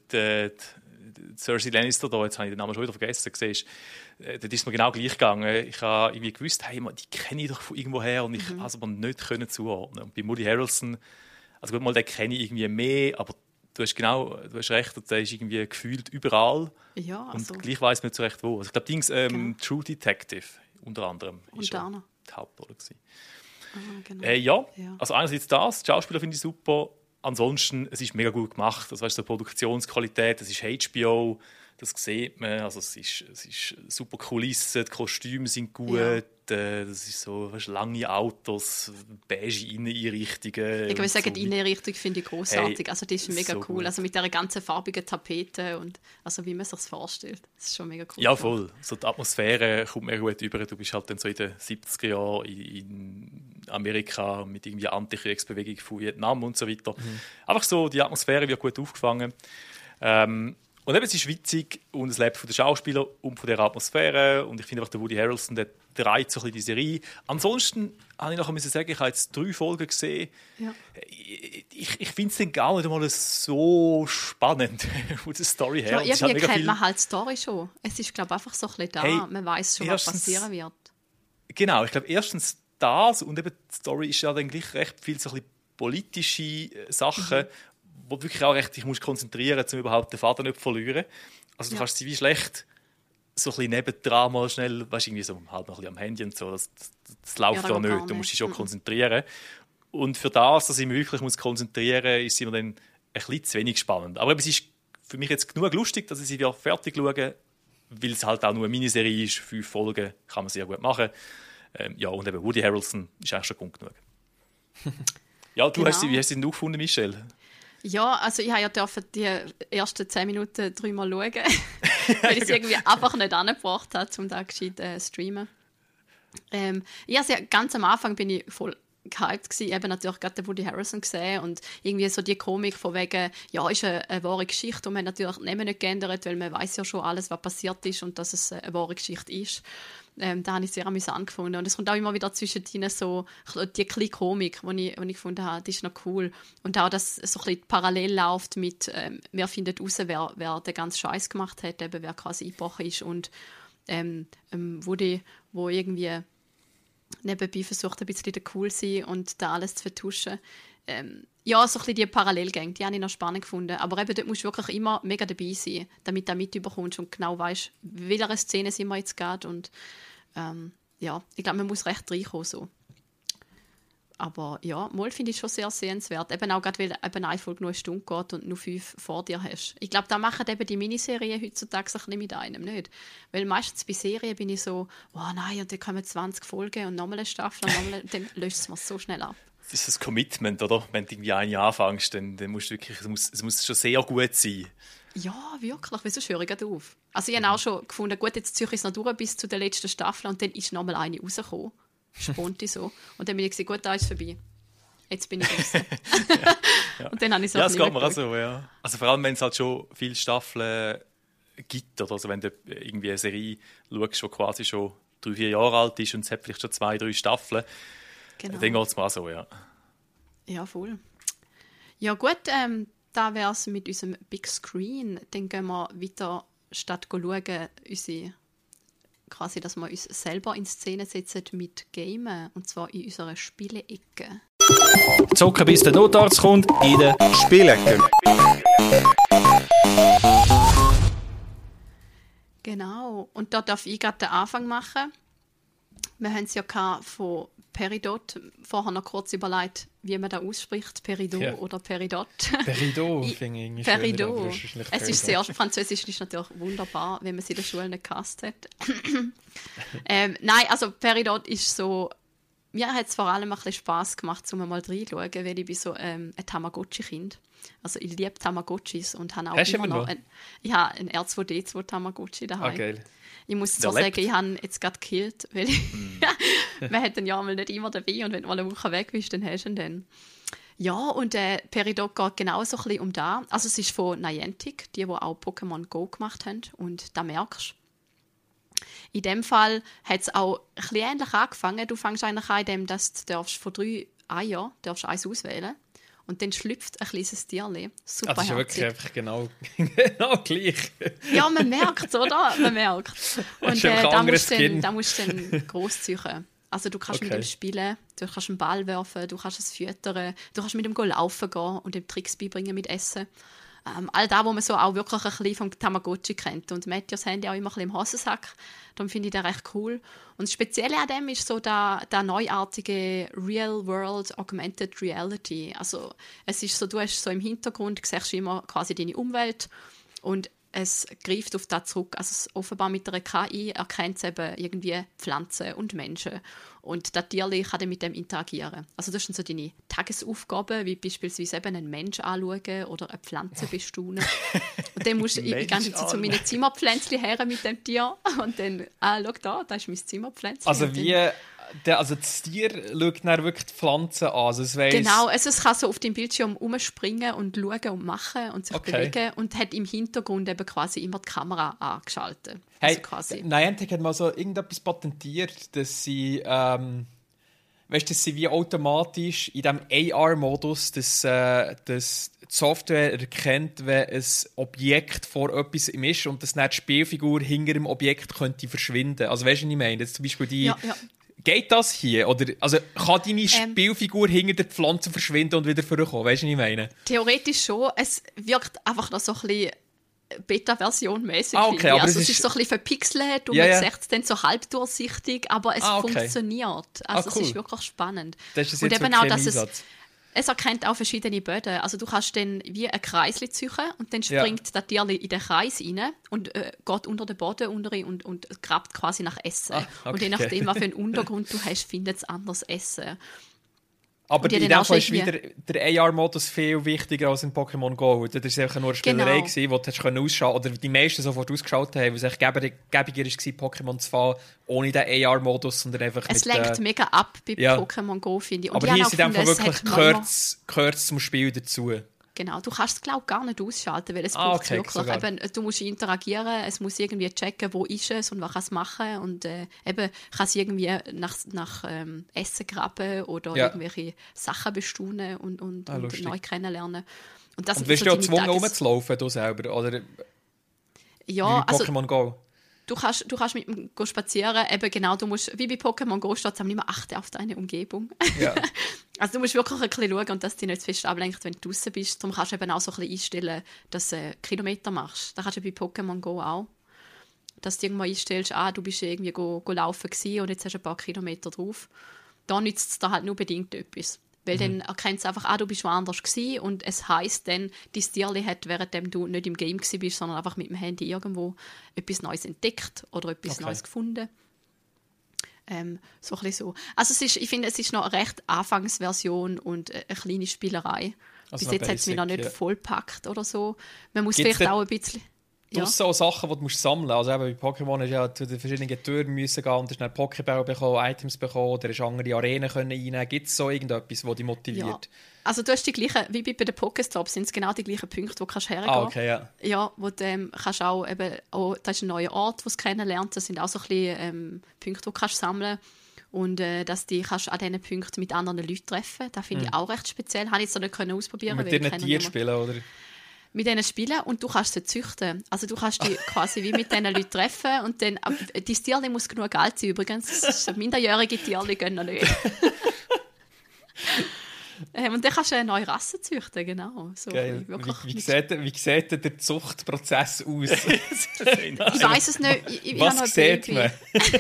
Speaker 1: Cersei Lannister, jetzt habe ich den Namen schon wieder vergessen, siehst, dort ist mir genau gleich gegangen. Ich habe irgendwie gewusst, die kenne ich doch von irgendwoher und ich konnte es aber nicht zuordnen. Und bei Woody Harrelson, also gut mal, den kenne ich irgendwie mehr, aber du hast recht, der ist irgendwie gefühlt überall. Ja, also. Und gleich weiss man nicht so recht wo. Also ich glaube, True Detective unter anderem ist die Hauptrolle gewesen. Genau. Also einerseits das, die Schauspieler finde ich super. Ansonsten, es ist mega gut gemacht. Das heißt, die Produktionsqualität, das ist HBO, das sieht man. Also es ist super Kulissen, die Kostüme sind gut. Ja. Das ist so lange Autos, beige Inneneinrichtungen.
Speaker 3: Ich würde sagen, die Inneneinrichtung finde ich großartig. Also die ist mega so cool. Gut. Also mit dieser ganzen farbigen Tapete und also wie man sich das vorstellt. Das ist schon mega cool.
Speaker 1: Ja, voll. So die Atmosphäre kommt mir gut über. Du bist halt dann so in den 70er Jahren in Amerika mit irgendwie Antikriegsbewegung von Vietnam und so weiter. Einfach so, die Atmosphäre wird gut aufgefangen. Und eben, es ist witzig und es lebt von den Schauspielern und von dieser Atmosphäre. Und ich finde auch, der Woody Harrelson, der reizt so ein bisschen die Serie. Ansonsten habe ich nachher sagen, ich habe jetzt 3 Folgen gesehen. Ja. Ich finde es dann gar nicht einmal so spannend von der Story her.
Speaker 3: Ja, irgendwie kennt man halt die Story schon. Es ist, glaube ich, einfach so ein bisschen da. Man weiß schon, was passieren wird.
Speaker 1: Genau, ich glaube, erstens das und eben die Story ist ja dann gleich recht viel so ein bisschen politische Sachen, wo du wirklich auch recht dich musst konzentrieren, um überhaupt den Faden nicht zu verlieren. Also du kannst sie wie schlecht so ein bisschen nebendran mal schnell, weißt, irgendwie so halt noch ein bisschen am Handy und so, das läuft ja nicht, du musst dich schon konzentrieren. Und für das, dass ich mich wirklich konzentrieren muss, ist sie mir dann ein bisschen zu wenig spannend. Aber es ist für mich jetzt genug lustig, dass ich sie wieder fertig schaue, weil es halt auch nur eine Miniserie ist, 5 Folgen, kann man sehr gut machen. Und eben Woody Harrelson ist eigentlich schon gut genug. Ja, wie hast du sie gefunden, Michelle?
Speaker 3: Ja, also ich durfte die ersten 10 Minuten 3-mal schauen, weil ich es irgendwie einfach nicht angebracht habe, um da gescheit streamen. Ganz am Anfang bin ich voll gehypt gewesen, eben natürlich gerade den Woody Harrelson gesehen und irgendwie so die Komik von wegen, ja, ist eine wahre Geschichte und man hat natürlich nicht geändert, weil man weiß ja schon alles, was passiert ist und dass es eine wahre Geschichte ist. Da habe ich sehr amüsant gefunden. Und es kommt auch immer wieder zwischendrin so die kleine Komik, die ich gefunden habe, die ist noch cool. Und auch, dass so ein bisschen parallel läuft mit, wir finden raus, wer den ganzen Scheiß gemacht hat, eben wer quasi eingebrochen ist. Und Woody, wo irgendwie nebenbei versucht, ein bisschen cool zu sein und da alles zu vertuschen. So ein bisschen die Parallelgänge, die habe ich noch spannend gefunden. Aber eben, dort musst du wirklich immer mega dabei sein, damit du mitbekommst und genau weißt, welcher Szene sind wir jetzt geht. Und ich glaube, man muss recht reinkommen. So. Aber ja, mal finde ich schon sehr sehenswert. Eben auch gerade, weil eben eine Folge nur eine Stunde geht und nur 5 vor dir hast. Ich glaube, da machen eben die Miniserien heutzutage ein bisschen mit einem, nicht? Weil meistens bei Serien bin ich so, oh nein, und dann kommen 20 Folgen und nochmal eine Staffel und nochmal, dann löst es mir so schnell ab.
Speaker 1: ist das Commitment, oder? Wenn du irgendwie eine anfängst, dann musst du wirklich, es muss schon sehr gut sein.
Speaker 3: Ja, wirklich. Wieso höre ich gerade auf? Also ich habe auch schon gefunden, gut, jetzt ziehe ich es noch durch bis zu der letzten Staffel und dann ist noch mal eine rausgekommen. Sponti so. Und dann bin ich gesagt, gut, da ist vorbei. Jetzt bin ich raus.
Speaker 1: Ja.
Speaker 3: Und dann habe ich es
Speaker 1: ja, das geht mir auch so, ja. Also vor allem, wenn es halt schon viele Staffeln gibt, oder also wenn du irgendwie eine Serie schaust, die quasi schon 3-4 Jahre alt ist und es hat vielleicht schon 2-3 Staffeln,
Speaker 3: Genau.
Speaker 1: dann geht es mir auch so, ja.
Speaker 3: Ja, voll. Ja gut, da wäre es mit unserem Big Screen. Dann gehen wir weiter, statt zu schauen, quasi, dass wir uns selber in Szene setzen mit Gamen, und zwar in unserer Spiele-Ecke.
Speaker 4: Zocken, bis der Notarzt kommt, in der
Speaker 5: Spielecke.
Speaker 3: Genau, und da darf ich gerade den Anfang machen. Wir haben es ja von Peridot, vorher noch kurz überlegt, wie man das ausspricht, Peridot
Speaker 4: Ja.
Speaker 3: oder Peridot.
Speaker 4: Peridot finde ich irgendwie
Speaker 3: Peridot.
Speaker 4: schöner, aber es ist nicht
Speaker 3: Es ist
Speaker 4: Peridot.
Speaker 3: sehr, Französisch ist natürlich wunderbar, wenn man es in der Schule nicht gehasst hat. Nein, also Peridot ist so, mir hat es vor allem ein bisschen Spass gemacht, um mal reinzuschauen, weil ich bin so ein Tamagotchi-Kind. Also ich liebe Tamagotchis und habe auch
Speaker 4: Hast du
Speaker 3: immer
Speaker 4: immer
Speaker 3: noch
Speaker 4: noch?
Speaker 3: Ich habe einen R2D2 Tamagotchi daheim.
Speaker 4: Geil.
Speaker 3: Ich muss
Speaker 1: Der
Speaker 3: zwar sagen,
Speaker 1: lebt.
Speaker 3: ich habe jetzt gerade gekillt, weil man hat den ja mal nicht immer dabei und wenn du mal eine Woche weg bist, dann hast du ihn dann. Ja, und Peridot geht genau so ein bisschen um da. Also es ist von Niantic, die auch Pokémon Go gemacht haben, und da merkst du. In dem Fall hat es auch ein bisschen ähnlich angefangen. Du fängst eigentlich an, indem dass du von 3 Eiern eins auswählen, und dann schlüpft ein kleines Tierli. Super
Speaker 4: Das ist ja
Speaker 3: herzig.
Speaker 4: wirklich einfach genau gleich.
Speaker 3: Ja, man merkt es, oder? Man merkt es. Und
Speaker 4: ist einfach ein anderes Skin.
Speaker 3: da musst du dann gross ziehen. Also du kannst mit
Speaker 4: Okay.
Speaker 3: ihm spielen, du kannst einen Ball werfen, du kannst es füttern, du kannst mit ihm laufen gehen und ihm Tricks beibringen mit Essen. All das, was man so auch wirklich ein bisschen vom Tamagotchi kennt. Und Matthias haben ja auch immer ein bisschen im Hosensack. Darum finde ich das recht cool. Und das Spezielle an dem ist so der neuartige Real-World Augmented Reality. Also es ist so, du hast so im Hintergrund, siehst du immer quasi deine Umwelt und es greift auf das zurück. Also offenbar mit einer KI erkennt es eben irgendwie Pflanzen und Menschen. Und das Tierli kann dann mit dem interagieren. Also das sind so deine Tagesaufgaben, wie beispielsweise eben einen Menschen anschauen oder eine Pflanze bestaunen. Und dann musst du ich gehe zu meinen Zimmerpflänzchen her mit dem Tier und dann, schau da ist mein Zimmerpflänzchen.
Speaker 4: Also
Speaker 3: Und dann-
Speaker 4: wie... Also das Tier schaut dann wirklich die Pflanzen an. Also es weiss,
Speaker 3: Genau, also es kann so auf dem Bildschirm rumspringen und schauen und machen und sich
Speaker 4: Okay.
Speaker 3: bewegen und hat im Hintergrund eben quasi immer die Kamera angeschaltet.
Speaker 4: Hey,
Speaker 3: Also quasi.
Speaker 4: Niantic hat mal so irgendetwas patentiert, dass sie, dass sie wie automatisch in diesem AR-Modus, dass die Software erkennt, wenn ein Objekt vor etwas ist und dass dann die Spielfigur hinter dem Objekt könnte verschwinden. Also weißt du, was ich meine? Jetzt zum Beispiel die...
Speaker 3: Ja.
Speaker 4: Geht das hier? Oder also kann deine Spielfigur hinter der Pflanze verschwinden und wieder vorkommen? Weißt du, was ich meine?
Speaker 3: Theoretisch schon. Es wirkt einfach noch so ein bisschen Beta-Version-mäßig.
Speaker 4: Okay,
Speaker 3: finde ich.
Speaker 4: aber
Speaker 3: Also
Speaker 4: es
Speaker 3: es ist
Speaker 4: ist-
Speaker 3: so ein bisschen verpixelt und
Speaker 4: Ja,
Speaker 3: man
Speaker 4: ja.
Speaker 3: sieht es dann so halbdurchsichtig, aber es
Speaker 4: Okay.
Speaker 3: funktioniert. Also
Speaker 4: cool.
Speaker 3: es ist wirklich spannend.
Speaker 4: Das ist
Speaker 3: Und
Speaker 4: jetzt
Speaker 3: eben
Speaker 4: wirklich
Speaker 3: auch,
Speaker 4: ein
Speaker 3: dass
Speaker 4: Einsatz.
Speaker 3: es erkennt auch verschiedene Böden. Also du kannst dann wie ein Kreisli ziehen und dann springt das Tierli in den Kreis rein und geht unter den Boden unter und grabt quasi nach Essen.
Speaker 4: okay.
Speaker 3: Und je nachdem, was für einen Untergrund du hast, findet es anders Essen.
Speaker 4: Aber
Speaker 3: Und die
Speaker 4: in
Speaker 3: haben
Speaker 4: dem
Speaker 3: auch
Speaker 4: Fall ist
Speaker 3: schon
Speaker 4: wieder der AR-Modus viel wichtiger als in Pokémon Go. Das war einfach nur eine Spielerei,
Speaker 3: Genau.
Speaker 4: wo du hast ausschalten oder die meisten sofort ausgeschaltet haben, weil es echt gäbiger war, Pokémon zu fahren, ohne den AR-Modus, sondern einfach
Speaker 3: Es
Speaker 4: mit...
Speaker 3: lenkt mega ab bei
Speaker 4: ja.
Speaker 3: Pokémon Go, finde ich. Und
Speaker 4: aber
Speaker 3: ich
Speaker 4: hier
Speaker 3: habe
Speaker 4: ist in dem
Speaker 3: auch
Speaker 4: Fall
Speaker 3: gefunden, es
Speaker 4: wirklich
Speaker 3: hat noch immer-
Speaker 4: gehört zum Spiel dazu.
Speaker 3: Genau, du kannst es, glaube ich, gar nicht ausschalten, weil es braucht
Speaker 4: okay,
Speaker 3: wirklich.
Speaker 4: sogar.
Speaker 3: Eben, du musst interagieren, es muss irgendwie checken, wo ist es und was kann es machen. Und eben kann es irgendwie nach Essen graben oder
Speaker 4: Ja.
Speaker 3: irgendwelche Sachen bestaunen und
Speaker 4: lustig.
Speaker 3: neu kennenlernen. Und das
Speaker 4: Und wirst
Speaker 3: so
Speaker 4: du auch
Speaker 3: deine
Speaker 4: gezwungen,
Speaker 3: Tages-
Speaker 4: rumzulaufen, du selber? Oder
Speaker 3: Ja,
Speaker 4: wie
Speaker 3: also
Speaker 4: Pokémon Go?
Speaker 3: du kannst mit ihm spazieren. Eben genau, du musst, wie bei Pokémon Go steht es nicht mehr achten auf deine Umgebung.
Speaker 4: Ja.
Speaker 3: Also du musst wirklich ein bisschen schauen und dass dich nicht zu fest ablenkt, wenn du draußen bist. Darum kannst du eben auch so ein bisschen einstellen, dass du Kilometer machst. Das kannst du bei Pokémon Go auch. Dass du irgendwann einstellst, du bist irgendwie go laufen gewesen und jetzt hast du ein paar Kilometer drauf. Da nützt es dir halt nur bedingt etwas. Weil dann erkennt es einfach, du bist woanders gewesen und es heisst dann, dein Tierli hat, während du nicht im Game gewesen bist, sondern einfach mit dem Handy irgendwo etwas Neues entdeckt oder etwas
Speaker 4: Okay.
Speaker 3: Neues gefunden. So ein bisschen so. Also ich finde, es ist noch eine recht Anfangsversion und eine kleine Spielerei.
Speaker 4: Also
Speaker 3: bis jetzt hat es mich noch nicht vollpackt oder so. Man muss vielleicht auch ein bisschen...
Speaker 4: Du hast so Sachen, die du sammeln musst. Also eben bei Pokémon hast du ja zu den verschiedenen Türen müssen gehen und hast dann Pokéball bekommen, Items bekommen oder hast andere Arenen einnehmen. Gibt es so irgendetwas, das dich motiviert?
Speaker 3: Ja. Also du hast die gleichen, wie bei den Pokéstops, sind es genau die gleichen Punkte, wo du hergehen kannst.
Speaker 4: Okay, ja.
Speaker 3: Ja, wo du kannst auch eben, das ist ein neuer Ort, wo du kennenlernst. Das sind auch so ein bisschen Punkte, die du sammeln kannst. Und dass du kannst an diesen Punkten mit anderen Leuten treffen. Das finde ich auch recht speziell. Habe ich jetzt noch nicht ausprobieren können.
Speaker 4: Mit denen Tieren spielen, oder?
Speaker 3: Mit denen spielen und du kannst sie züchten. Also du kannst dich quasi wie mit diesen Leuten treffen und dann, dein Tierli muss genug alt sein übrigens, minderjährige Tierli gehen noch nicht. Und dann kannst du eine neue Rasse züchten, genau. So,
Speaker 4: geil. Wie sieht der Zuchtprozess aus?
Speaker 3: Ich weiss es nicht.
Speaker 4: Was sieht man?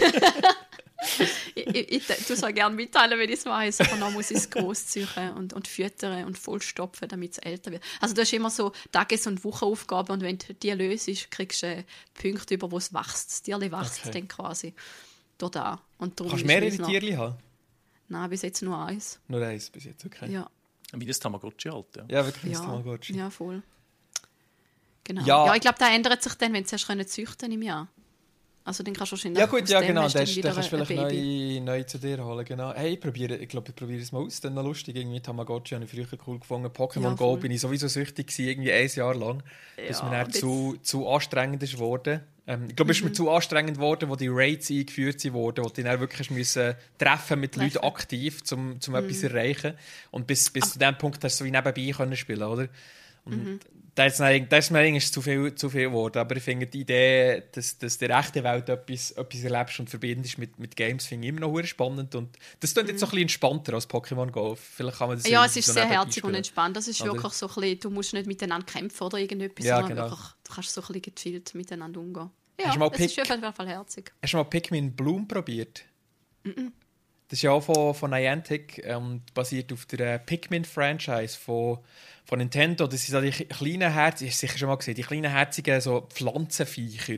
Speaker 3: Ich tue es auch gerne mitteilen, wenn ich es weiss. Aber dann muss ich es gross züchten und füttern und vollstopfen, damit es älter wird. Also du hast immer so Tages- und Wochenaufgaben und wenn du die löst, kriegst du Punkte, über wo es wächst. Das Tierli wächst dann quasi dort an. Und
Speaker 4: kannst du mehrere Tierli haben?
Speaker 3: Nein, bis jetzt nur eins.
Speaker 4: Nur eins bis jetzt, okay.
Speaker 3: Ja.
Speaker 1: Wie das Tamagotchi halt, ja.
Speaker 4: Ja, wirklich das Tamagotchi.
Speaker 3: Ja, voll. Genau.
Speaker 4: Ja,
Speaker 3: ja, ich glaube, das ändert sich dann, wenn du es züchten im Jahr. Also dann kannst du wahrscheinlich...
Speaker 4: Ja gut, ja genau, dann kannst du vielleicht
Speaker 3: Baby.
Speaker 4: neu zu dir holen, genau. Hey, ich probiere es mal aus, dann noch lustig, irgendwie Tamagotchi habe ich früher cool gefunden. Pokémon Go bin ich sowieso süchtig gewesen, irgendwie 1 Jahr lang, bis mir dann zu anstrengend ist geworden. Ich glaube, es ist mir zu anstrengend geworden, wo die Raids eingeführt wurden, wo du dann wirklich musst treffen mit Leuten aktiv, um etwas zu erreichen. Und bis zu dem Punkt hast du so wie nebenbei können spielen, oder? Und da ist mir eigentlich zu viel geworden. Aber ich finde die Idee, dass du in der echten Welt etwas erlebst und verbindest mit Games, finde ich immer noch spannend. Und das klingt jetzt so ein bisschen entspannter als Pokémon Go. Vielleicht kann man das
Speaker 3: ja, es ist
Speaker 4: so
Speaker 3: sehr herzig und entspannt. Das ist
Speaker 4: oder?
Speaker 3: Wirklich so ein bisschen, du musst nicht miteinander kämpfen oder irgendetwas,
Speaker 4: ja,
Speaker 3: sondern
Speaker 4: genau.
Speaker 3: wirklich, du kannst so ein bisschen gechillt miteinander umgehen. Ja,
Speaker 4: das
Speaker 3: ist auf jeden Fall herzig.
Speaker 4: Hast du mal Pikmin Bloom probiert? Das ist ja auch von Niantic und basiert auf der Pikmin-Franchise von Nintendo. Das sind so die kleinen herzigen, hast du sicher schon mal gesehen, die kleinen herzigen so Pflanzenviecher.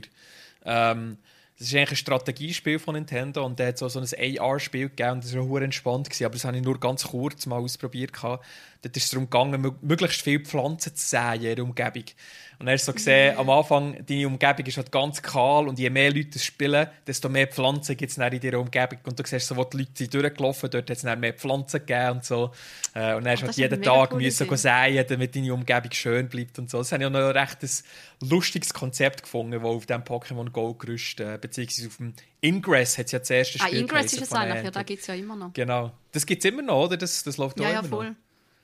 Speaker 4: Das ist eigentlich ein Strategiespiel von Nintendo und da hat so ein AR-Spiel gegeben und das war auch entspannt gewesen, aber das habe ich nur ganz kurz mal ausprobiert. Dort ist es darum gegangen, möglichst viele Pflanzen zu sehen in ihrer Umgebung. Und er hast so gesehen, am Anfang, deine Umgebung ist halt ganz kahl und je mehr Leute das spielen, desto mehr Pflanzen gibt es in dieser Umgebung. Und du siehst so, wo die Leute sind durchgelaufen, dort hat es dann mehr Pflanzen gegeben und so. Und dann hast du halt jeden Tag müssen säen, damit deine Umgebung schön bleibt und so. Das habe ich auch noch ein recht lustiges Konzept gefunden, das auf dem Pokémon Go-Gerüst, beziehungsweise auf dem Ingress hat es ja das erste Spiel
Speaker 3: Ingress ist es eigentlich, ja, da gibt es ja immer noch.
Speaker 4: Genau. Das gibt es immer noch, oder? Das läuft auch immer noch.
Speaker 3: Ja, voll.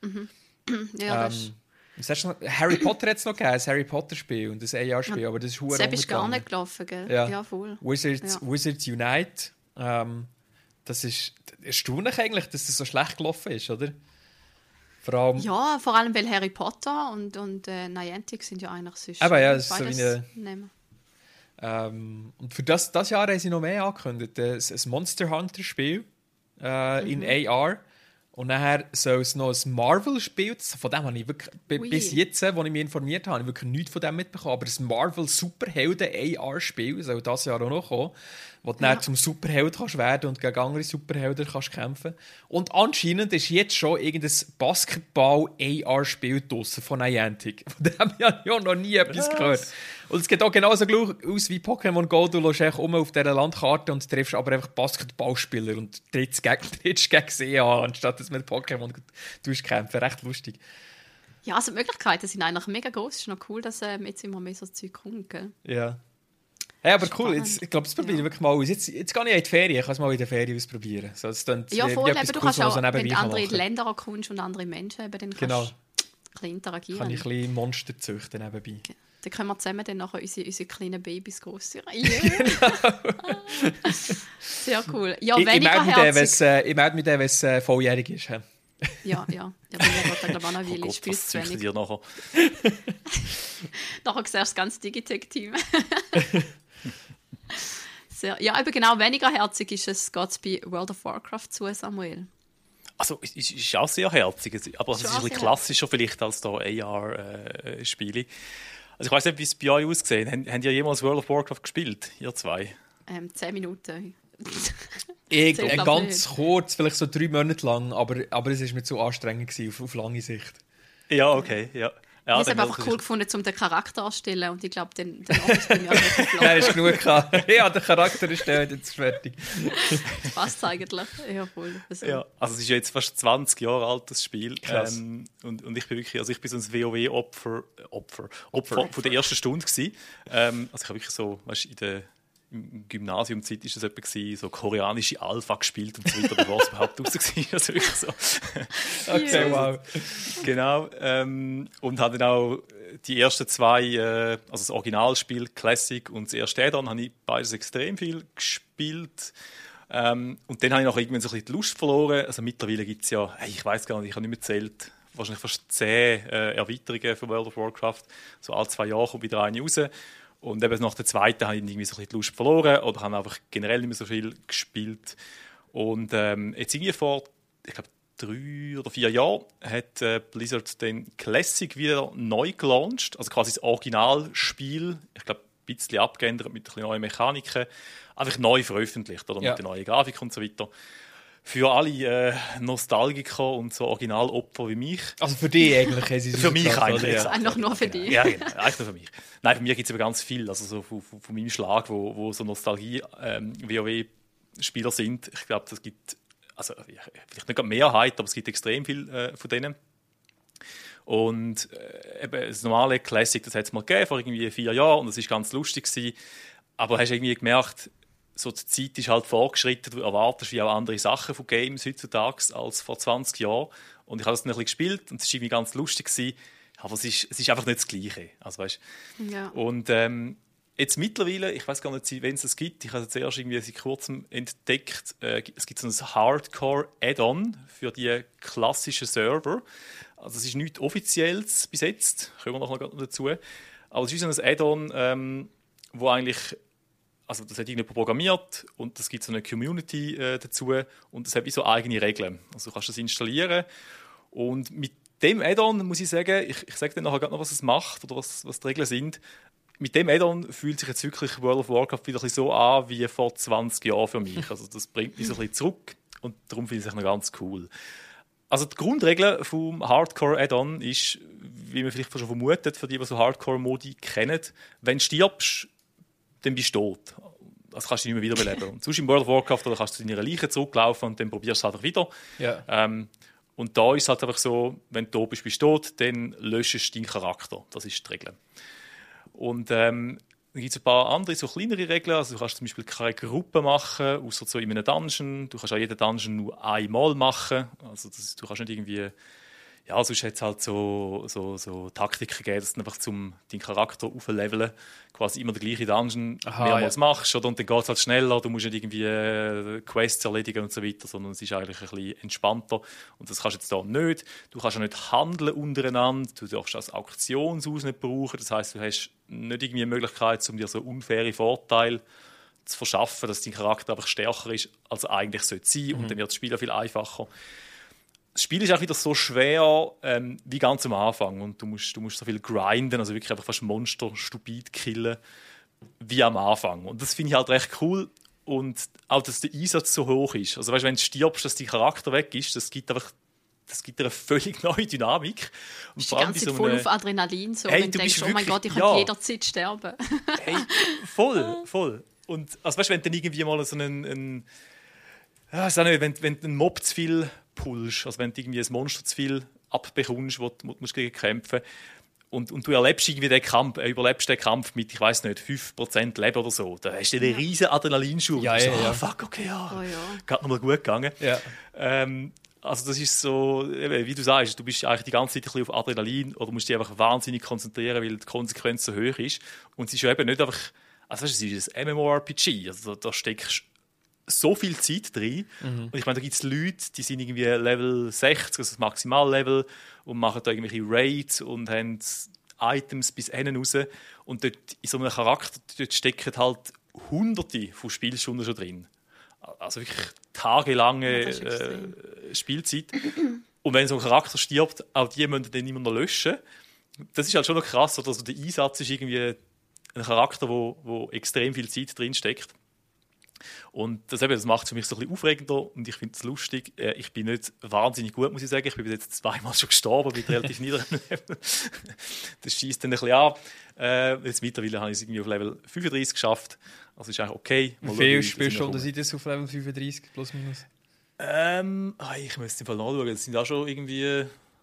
Speaker 3: Ja, das
Speaker 4: Harry Potter hat es noch gegeben, ein Harry Potter-Spiel und ein AR-Spiel, aber das ist verdammt
Speaker 3: Das ist gar nicht gelaufen, gell?
Speaker 4: Ja,
Speaker 3: voll.
Speaker 4: Wizards Unite, das ist erstaunlich eigentlich, dass das so schlecht gelaufen ist, oder? Vor
Speaker 3: allem, weil Harry Potter und Niantic sind ja eigentlich sonst...
Speaker 4: Aber ja, das ist so wie eine... und für das Jahr haben sie noch mehr angekündigt, ein Monster Hunter-Spiel in AR. Und nachher soll es noch ein Marvel-Spiel, von dem habe ich wirklich, bis jetzt, als ich mich informiert habe, wirklich nichts von dem mitbekommen. Aber ein Marvel-Superhelden-AR-Spiel soll dieses Jahr auch noch kommen, wo du dann zum Superheld kannst werden und gegen andere Superhelden kannst kämpfen. Und anscheinend ist jetzt schon irgendein Basketball-AR-Spiel draussen von Niantic. Von dem habe ich auch noch nie etwas gehört. Und es geht auch genauso aus wie Pokémon Go. Du läufst einfach auf dieser Landkarte und triffst aber einfach Basketballspieler und trittst gegen sie an, anstatt dass mit Pokémon kämpfen. Recht lustig.
Speaker 3: Ja, also die Möglichkeiten sind eigentlich mega groß. Es ist noch cool, dass jetzt immer mehr so Zeug kommt. Gell?
Speaker 4: Ja. Hey, aber cool, ich glaube, das probiere ich wirklich mal aus. Jetzt gehe ich in die Ferien, ich kann es mal in der Ferien ausprobieren. So,
Speaker 3: ja, voll, aber du kannst auch, wenn du andere Länder ankommst und andere Menschen, dann kannst du ein bisschen interagieren.
Speaker 4: Kann ich ein bisschen Monster züchten nebenbei.
Speaker 3: Okay. Dann können wir zusammen dann nachher unsere kleinen Babys großziehen.
Speaker 4: Genau.
Speaker 3: Sehr cool. Ja,
Speaker 4: ich melde mich dann, wenn es volljährig ist.
Speaker 3: Ja, bin ich glaube auch noch will.
Speaker 1: Was züchtet ihr nachher?
Speaker 3: Nachher siehst du das ganze Digitech-Team. Ja, aber genau, weniger herzig ist es, geht es bei World of Warcraft zu, Samuel.
Speaker 1: Also, es ist auch sehr herzig, aber es ist ein bisschen klassischer vielleicht als da AR-Spiele. Also ich weiss nicht, wie es bei euch aussieht. Habt ihr jemals World of Warcraft gespielt, ihr zwei?
Speaker 3: 10 Minuten.
Speaker 4: Ganz kurz, vielleicht so 3 Monate lang, aber es war mir zu anstrengend auf lange Sicht.
Speaker 1: Ja, okay, ja.
Speaker 3: Ich habe es einfach cool gefunden, um den Charakter anzustellen und ich glaube, den Office bin ich auch nicht geflogen.
Speaker 4: Nein, ist genug gehabt. Ja, der Charakter ist jetzt fertig.
Speaker 3: Das passt eigentlich. Ja, voll.
Speaker 1: Ja, also es ist ja jetzt fast 20 Jahre alt, das Spiel.
Speaker 4: Krass.
Speaker 1: Und ich bin wirklich, also ich bin so ein WoW-Opfer von der ersten Stunde gewesen. Also ich habe wirklich so, weißt du, im Gymnasium-Zeit war das etwa gewesen, so koreanische Alpha gespielt und so weiter, bevor es überhaupt raus war. Also wirklich so.
Speaker 4: Okay, wow.
Speaker 1: Genau. Und habe dann auch die ersten 2, also das Originalspiel Classic und das erste Add-on, habe ich beides extrem viel gespielt. Und dann habe ich noch irgendwann so ein bisschen die Lust verloren. Also mittlerweile gibt es ja, ich weiß gar nicht, ich habe nicht mehr gezählt, wahrscheinlich fast 10 Erweiterungen für World of Warcraft. So alle 2 Jahre kommt wieder eine raus. Und eben nach der zweiten habe ich irgendwie so ein bisschen die Lust verloren oder habe einfach generell nicht mehr so viel gespielt. Und jetzt irgendwie vor, ich glaube, 3 oder 4 Jahren hat Blizzard den Classic wieder neu gelauncht. Also quasi das Originalspiel. Ich glaube, ein bisschen abgeändert mit ein bisschen neuen Mechaniken. Einfach neu veröffentlicht, oder?
Speaker 4: Ja.
Speaker 1: Mit der neuen Grafik und so weiter. Für alle Nostalgiker und so Originalopfer wie mich.
Speaker 4: Also für dich eigentlich.
Speaker 1: Für mich eigentlich.
Speaker 3: Das ist eigentlich nur für dich.
Speaker 1: Ja, genau. Eigentlich nur für mich. Nein, für mich gibt es aber ganz viel. Also so von meinem Schlag, wo so Nostalgie-WoW-Spieler sind. Ich glaube, das gibt, also vielleicht nicht eine Mehrheit, aber es gibt extrem viel von denen. Und eben das normale Classic, das hat es mal gegeben, vor irgendwie 4 Jahren, und das war ganz lustig gewesen. Aber hast irgendwie gemerkt, so die Zeit ist halt vorgeschritten, du erwartest wie auch andere Sachen von Games heutzutage als vor 20 Jahren. Und ich habe das dann ein bisschen gespielt und es war irgendwie ganz lustig gewesen, aber es ist einfach nicht das Gleiche. Also, weißt,
Speaker 3: Ja.
Speaker 1: und jetzt mittlerweile, ich weiß gar nicht, wenn es das gibt, ich habe es zuerst irgendwie seit kurzem entdeckt, es gibt so ein Hardcore-Add-on für die klassischen Server. Also es ist nichts Offizielles bis jetzt, kommen wir noch dazu. Aber es ist so ein Add-on, wo eigentlich, also das hat irgendjemand programmiert und es gibt so eine Community dazu und es hat wie so eigene Regeln. Also du kannst das installieren und mit dem Add-on muss ich sagen, ich sage dir nachher gerade noch, was es macht oder was die Regeln sind. Mit dem Add-on fühlt sich jetzt wirklich World of Warcraft wieder ein bisschen so an wie vor 20 Jahren für mich. Also das bringt mich so ein bisschen zurück und darum finde ich es noch ganz cool. Also die Grundregel vom Hardcore-Add-on ist, wie man vielleicht schon vermutet, für die so Hardcore-Modi kennen, wenn du stirbst, dann bist du tot. Das kannst du nicht mehr wiederbeleben. Und sonst im World of Warcraft oder kannst du zu deiner Leiche zurücklaufen und dann probierst du es einfach wieder.
Speaker 4: Ja.
Speaker 1: Und da ist es halt einfach so, wenn du tot bist, bist du tot, dann löschst du deinen Charakter. Das ist die Regel. Und dann gibt es ein paar andere, so kleinere Regeln. Also du kannst zum Beispiel keine Gruppe machen, außer so in einem Dungeon. Du kannst auch jeden Dungeon nur einmal machen. Also du kannst nicht irgendwie... Ja, sonst hat es halt so Taktiken gegeben, dass du einfach deinen Charakter aufleveln, quasi immer den gleichen Dungeon mehrmals machst. Oder? Und dann geht es halt schneller, du musst nicht irgendwie Quests erledigen und so weiter, sondern es ist eigentlich ein bisschen entspannter. Und das kannst du jetzt hier nicht. Du kannst auch nicht handeln untereinander, du darfst das Auktionshaus nicht brauchen. Das heisst, du hast nicht irgendwie eine Möglichkeit, um dir so unfaire Vorteile zu verschaffen, dass dein Charakter einfach stärker ist, als er eigentlich sein sollte. Und dann wird das Spiel auch viel einfacher. Das Spiel ist auch wieder so schwer wie ganz am Anfang und du musst so viel grinden, also wirklich einfach fast Monster stupid killen wie am Anfang. Und das finde ich halt recht cool und auch, dass der Einsatz so hoch ist. Also weißt, wenn du stirbst, dass dein Charakter weg ist, das gibt dir eine völlig neue Dynamik. Und
Speaker 3: vor allem die ganze Zeit voll auf Adrenalin, so,
Speaker 1: hey,
Speaker 3: wenn du denkst,
Speaker 1: wirklich,
Speaker 3: oh mein Gott, ich kann jederzeit sterben.
Speaker 1: Hey, voll. Und also weißt, wenn du dann irgendwie mal so wenn du einen Mob zu viel pullst, also wenn du irgendwie ein Monster zu viel abbekommst, wo du gegen kämpfen musst, und du erlebst irgendwie überlebst den Kampf mit, ich weiß nicht, 5% Leben oder so, da hast du einen riesen Adrenalinschub.
Speaker 4: Ja.
Speaker 1: Fuck, okay,
Speaker 3: ja.
Speaker 1: Geht nochmal gut gegangen.
Speaker 4: Ja.
Speaker 1: Also das ist so, wie du sagst, du bist eigentlich die ganze Zeit ein bisschen auf Adrenalin oder musst dich einfach wahnsinnig konzentrieren, weil die Konsequenz so hoch ist. Und es ist ja eben nicht einfach, also es ist ein MMORPG, also da steckst so viel Zeit drin. Und ich meine, da gibt es Leute, die sind irgendwie Level 60, also das Maximallevel, und machen da irgendwelche Raids und haben Items bis hinten raus. Und dort in so einem Charakter dort stecken halt Hunderte von Spielstunden schon drin. Also wirklich tagelange Spielzeit. Und wenn so ein Charakter stirbt, auch die müssen dann immer noch löschen. Das ist halt schon noch krass. Also der Einsatz ist irgendwie ein Charakter, wo extrem viel Zeit drin steckt. Und das macht es für mich so ein bisschen aufregender und ich finde es lustig. Ich bin nicht wahnsinnig gut, muss ich sagen. Ich bin jetzt zweimal schon gestorben, bin relativ niedrig. Das schießt dann ein bisschen an. Jetzt mittlerweile habe ich es irgendwie auf Level 35 geschafft. Also ist eigentlich okay.
Speaker 4: Wie viele Spielstunden sind das auf Level 35 plus minus?
Speaker 1: Ich müsste im Fall nachschauen. Das sind auch schon irgendwie,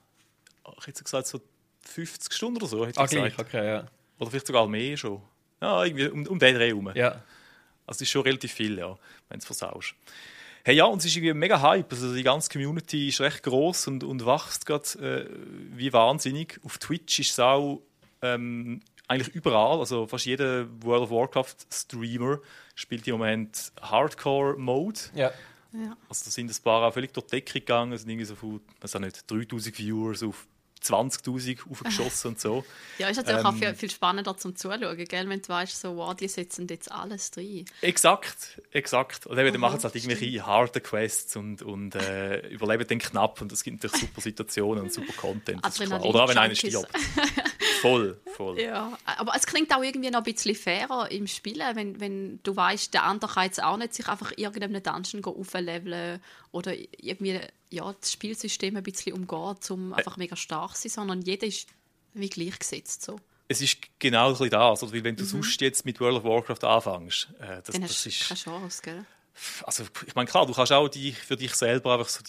Speaker 1: ich hätte gesagt, so 50 Stunden oder so. Hätte ich gesagt.
Speaker 4: Okay, ja.
Speaker 1: Oder vielleicht sogar mehr schon. Ja, irgendwie um den Dreh herum.
Speaker 4: Ja.
Speaker 1: Also es ist schon relativ viel, ja, wenn du es versaust. Hey, ja, und es ist irgendwie ein mega Hype. Also die ganze Community ist recht gross und wächst gerade wie wahnsinnig. Auf Twitch ist es auch eigentlich überall. Also fast jeder World of Warcraft-Streamer spielt im Moment Hardcore-Mode.
Speaker 4: Ja.
Speaker 1: Also da sind ein paar auch völlig durch die Decke gegangen. Es sind irgendwie so von, weiß auch nicht, 3000 Viewers auf 20'000 aufgeschossen und so.
Speaker 3: Ja, ist natürlich auch viel spannender zum Zuschauen, gell? Wenn du weißt, so, wow, die setzen jetzt alles drin.
Speaker 1: Exakt. Und dann machen sie halt irgendwelche harten Quests und überleben dann knapp und es gibt natürlich super Situationen und super Content. Oder auch wenn einer stirbt. Voll.
Speaker 3: Ja, aber es klingt auch irgendwie noch ein bisschen fairer im Spielen, wenn du weißt, der andere kann jetzt auch nicht sich einfach irgendeinem Dungeon aufleveln oder irgendwie das Spielsystem ein bisschen umgehen, um einfach mega stark zu sein, sondern jeder ist wie gleichgesetzt. So.
Speaker 1: Es ist genau ein bisschen das, also, weil wenn du sonst jetzt mit World of Warcraft anfängst,
Speaker 3: dann hast du keine Chance, gell?
Speaker 1: Also ich meine, klar, du kannst auch für dich selber einfach so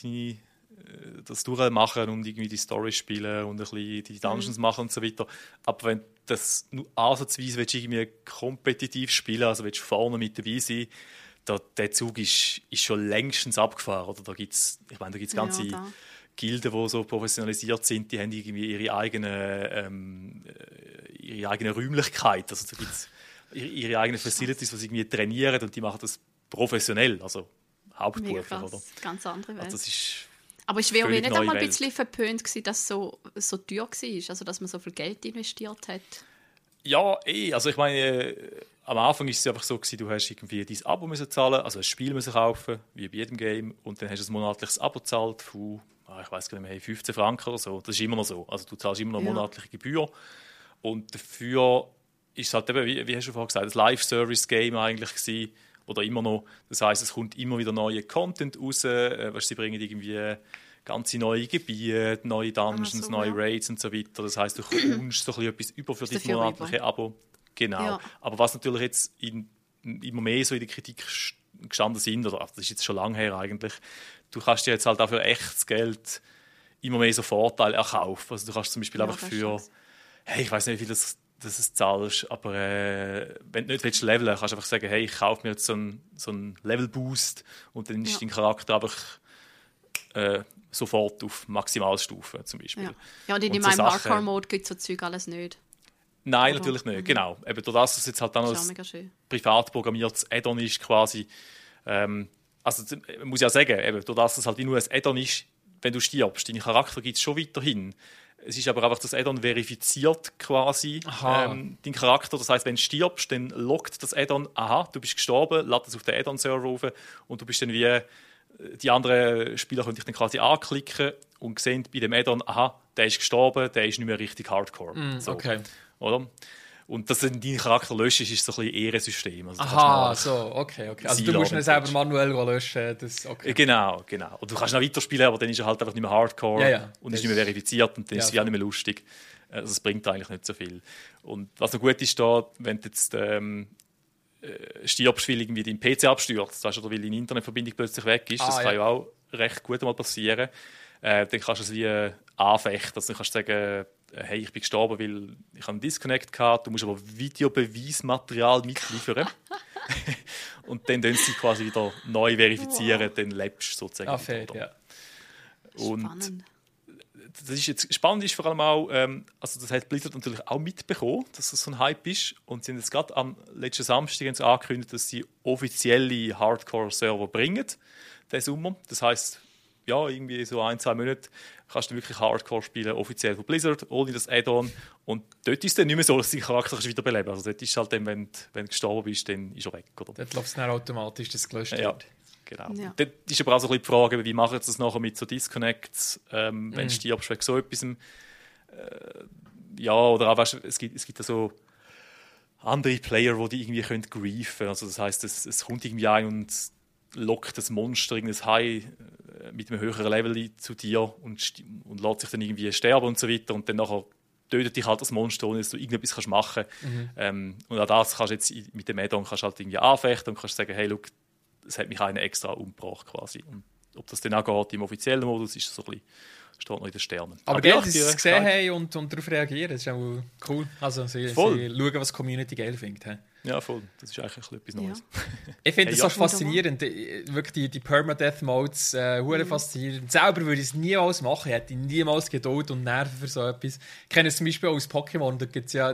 Speaker 1: das durchmachen und irgendwie die Story spielen und ein bisschen die Dungeons machen und so weiter. Aber wenn du das nur ansatzweise irgendwie kompetitiv spielen, also willst du vorne mit dabei sein, der Zug ist schon längstens abgefahren. Oder da gibt es ganze Gilden, die so professionalisiert sind, die haben irgendwie ihre eigene Räumlichkeit. Also da gibt es ihre eigenen Facilities, die sie irgendwie trainieren und die machen das professionell, also hauptberuflich. Oder?
Speaker 3: Ganz andere Welt.
Speaker 1: Also das ist
Speaker 3: aber es wäre nicht einmal ein bisschen verpönt gewesen, dass es so teuer war, also dass man so viel Geld investiert hat?
Speaker 1: Ja, also ich meine, am Anfang war es einfach so gewesen, du hast irgendwie dein Abo müssen zahlen, also ein Spiel müssen kaufen, wie bei jedem Game, und dann hast du ein monatliches Abo gezahlt von, ich weiß gar nicht mehr, 15 Franken oder so. Das ist immer noch so. Also du zahlst immer noch eine monatliche Gebühr und dafür ist es halt eben, wie hast du vorhin gesagt, ein Live-Service-Game eigentlich gewesen, oder immer noch. Das heisst, es kommt immer wieder neuer Content raus. Sie bringen irgendwie ganze neue Gebiete, neue Dungeons, neue Raids und so weiter. Das heisst, du kommst so etwas über für dein monatliche Abo. Genau. Ja. Aber was natürlich jetzt immer mehr so in der Kritik gestanden sind, oder das ist jetzt schon lange her eigentlich, du kannst dir jetzt halt auch für echtes Geld immer mehr so Vorteile erkaufen. Also du kannst zum Beispiel einfach für, ich weiß nicht, wie viel das es zahlst, aber wenn du nicht leveln willst, kannst du einfach sagen, hey, ich kaufe mir jetzt so einen Level-Boost und dann ist dein Charakter einfach sofort auf Maximalstufe zum Beispiel.
Speaker 3: Ja, und in meinem Hardcore-Mode gibt es so Zeug alles nicht.
Speaker 1: Nein, oder? Natürlich nicht, genau. Eben durch das, dass es jetzt halt dann noch ein privat programmiertes Add-on ist quasi. Also man muss ja sagen, eben, durch das, dass es halt nur ein Add-on ist, wenn du stirbst, deinen Charakter gibt es schon weiterhin. Es ist aber einfach das Add-on verifiziert quasi dein Charakter. Das heisst, wenn du stirbst, dann loggt das Add-on, du bist gestorben, lädt es auf den Add-on-Server rauf und du bist dann wie, die anderen Spieler können dich dann quasi anklicken und sehen bei dem Add-on, der ist gestorben, der ist nicht mehr richtig Hardcore. So,
Speaker 4: okay.
Speaker 1: Oder? Und dass du deinen Charakter löscht, ist so ein bisschen Ehrensystem.
Speaker 4: Also okay. Also du musst ihn selber manuell löschen. Okay.
Speaker 1: Genau. Und du kannst noch weiterspielen, aber dann ist er halt einfach nicht mehr Hardcore und ist nicht mehr verifiziert und dann ist es auch nicht mehr lustig. Also es bringt eigentlich nicht so viel. Und was noch gut ist da, wenn du jetzt stirbst, weil irgendwie dein PC abstürzt, weißt, oder weil deine Internetverbindung plötzlich weg ist, das kann ja auch recht gut mal passieren, dann kannst du es wie anfechten. Also dann kannst du sagen, hey, ich bin gestorben, weil ich einen Disconnect hatte, du musst aber Videobeweismaterial mitliefern. Und dann sie quasi wieder neu verifizieren, dann lebst du sozusagen.
Speaker 4: Fett, ja.
Speaker 1: Und
Speaker 3: spannend.
Speaker 1: Das ist jetzt spannend ist vor allem auch, also das hat Blizzard natürlich auch mitbekommen, dass das so ein Hype ist. Und sie haben jetzt gerade am letzten Samstag angekündigt, dass sie offizielle Hardcore-Server bringen diesen Sommer. Das heisst, ja, irgendwie so 1-2 Monate kannst du wirklich Hardcore spielen, offiziell von Blizzard, ohne das Add-on. Und dort ist es dann nicht mehr so, dass du deinen Charakter wiederbeleben kannst. Also dort ist es halt dann, wenn du gestorben bist, dann ist er weg. Oder?
Speaker 4: Dort läuft es dann automatisch, dass es gelöscht wird.
Speaker 1: Genau. Ja. Dort ist aber auch so ein bisschen die Frage, wie machen sie das nachher mit so Disconnects, wenn du stirbst wegen so etwas. Ja, oder auch, weißt, es gibt so andere Player, die die irgendwie griefen können. Also das heisst, es kommt irgendwie ein und lockt das Monster, irgendein Hai mit einem höheren Level zu dir und lässt sich dann irgendwie sterben und so weiter. Und dann nachher tötet dich halt das Monster, ohne dass du irgendetwas machen kannst. Und auch das kannst du jetzt mit dem Add-on halt irgendwie anfechten und kannst sagen, hey, look, es hat mich einer extra umgebracht quasi. Und ob das dann auch geht im offiziellen Modus, ist so ein bisschen, steht noch in den Sternen.
Speaker 4: Aber geil, dass sie es gesehen haben und darauf reagieren, das ist auch cool. Also sie schauen, was die Community geil findet. He?
Speaker 1: Ja, voll. Das ist eigentlich etwas Neues.
Speaker 3: Ja.
Speaker 4: Ich finde das so faszinierend. Wirklich die Permadeath-Modes, faszinierend. Selber würde ich es niemals machen. Ich hätte niemals Geduld und Nerven für so etwas. Ich kenne es zum Beispiel aus Pokémon. Da gibt es ja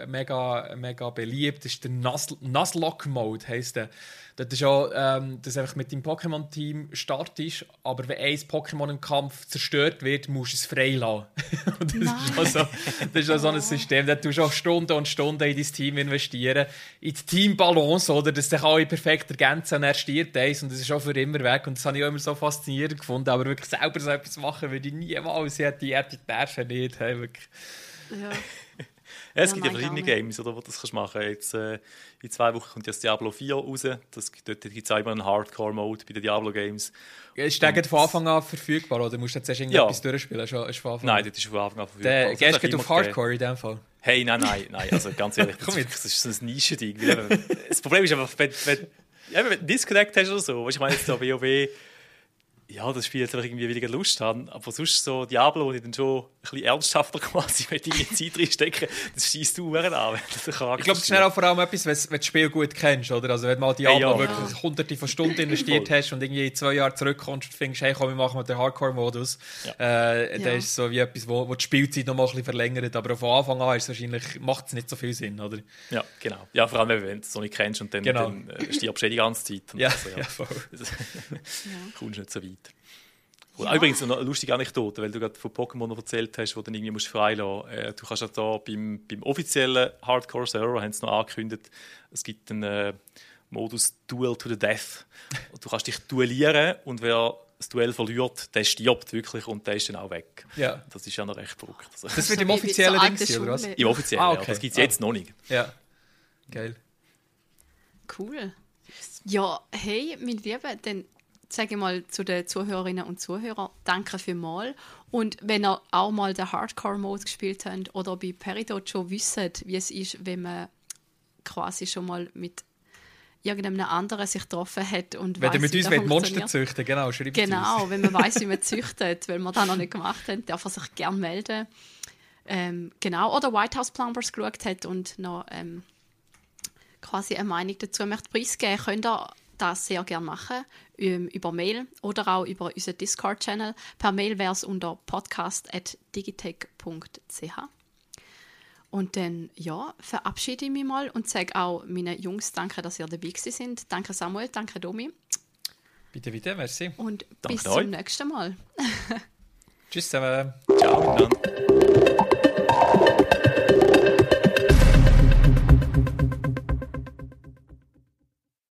Speaker 4: mega beliebt. Das ist der Nuzlocke-Mode, heisst der. Das ist ja, dass einfach mit deinem Pokémon-Team startest, aber wenn ein Pokémon im Kampf zerstört wird, musst du es freilassen. Das ist auch so ein System. Da tust du auch Stunden und Stunden in dein Team investieren. In die Teambalance, oder? Dass sich alle perfekt ergänzen und er stirbt eins und das ist auch für immer weg. Und das habe ich auch immer so faszinierend gefunden. Aber wirklich selber so etwas machen würde ich niemals. Ich hätte die Nerven nicht. Hey, wirklich.
Speaker 3: Ja.
Speaker 1: Ja, es gibt ja verschiedene Games, oder, wo du das machen kannst. Jetzt, in 2 Wochen kommt das Diablo 4 raus. Dort gibt es auch immer einen Hardcore-Mode bei den Diablo-Games.
Speaker 4: Ist der von Anfang an verfügbar, oder musst du jetzt irgendetwas durchspielen?
Speaker 1: Nein, das ist von Anfang an verfügbar.
Speaker 4: Gehst du auf Hardcore in dem Fall?
Speaker 1: Hey, nein. Also ganz ehrlich, das ist so ein Nischending. Das Problem ist einfach, wenn du Disconnect hast oder so, ich meine jetzt da WoW, ja, das Spiel jetzt einfach irgendwie weniger Lust haben. Aber sonst so Diablo, wo ich dann schon ein bisschen ernsthafter quasi mit in die Zeit reinstecken, das schießt du an, wenn du
Speaker 4: Ich glaube, das ist auch vor allem etwas, wenn du das Spiel gut kennst, oder? Also wenn du mal Diablo wirklich hunderte von Stunden investiert hast und irgendwie 2 Jahre zurückkommst und findest, hey, komm, wir machen mal den Hardcore-Modus, das ist so wie etwas, wo die Spielzeit noch mal ein bisschen verlängert. Aber von Anfang an macht es nicht so viel Sinn, oder?
Speaker 1: Ja, genau. Ja, vor allem, wenn du es noch nicht kennst und dann stirbst du die ganze Zeit. Und
Speaker 4: ja,
Speaker 1: also,
Speaker 4: voll.
Speaker 1: Kommst nicht so weit. Ja. Übrigens eine lustige Anekdote, weil du gerade von Pokémon noch erzählt hast, wo du dann irgendwie freilassen musst. Du kannst ja da beim offiziellen Hardcore-Server, haben sie noch angekündigt, es gibt einen Modus Duel to the Death. Und du kannst dich duellieren und wer das Duell verliert, der stirbt wirklich und der ist dann auch weg.
Speaker 4: Ja.
Speaker 1: Das ist ja noch recht verrückt. Also,
Speaker 4: das wird im offiziellen Ding sein, oder was?
Speaker 1: Im offiziellen,
Speaker 4: okay.
Speaker 1: Ja. Das gibt es jetzt noch nicht.
Speaker 4: Ja, geil.
Speaker 3: Cool. Ja, hey, mein Lieber, dann sage ich mal zu den Zuhörerinnen und Zuhörern, danke vielmals. Und wenn ihr auch mal den Hardcore-Mode gespielt habt oder bei Peridot schon wisst, wie es ist, wenn man quasi schon mal mit irgendeinem anderen sich getroffen hat und
Speaker 4: wenn
Speaker 3: weiss,
Speaker 4: mit uns Monster züchten, genau, schreibt es uns.
Speaker 3: Wenn man weiss, wie man züchtet, weil wir das noch nicht gemacht haben, darf er sich gerne melden. Genau, oder White House Plumbers geschaut hat und noch quasi eine Meinung dazu möchte preisgeben, könnt ihr das sehr gerne machen, über Mail oder auch über unseren Discord-Channel. Per Mail wäre es unter podcast@digitech.ch. Und dann, ja, verabschiede ich mich mal und sage auch meinen Jungs danke, dass ihr dabei sind. Danke Samuel, danke Domi.
Speaker 4: Bitte, merci.
Speaker 3: Und
Speaker 1: danke
Speaker 3: bis zum nächsten Mal.
Speaker 4: Tschüss zusammen.
Speaker 1: Ciao. Dann.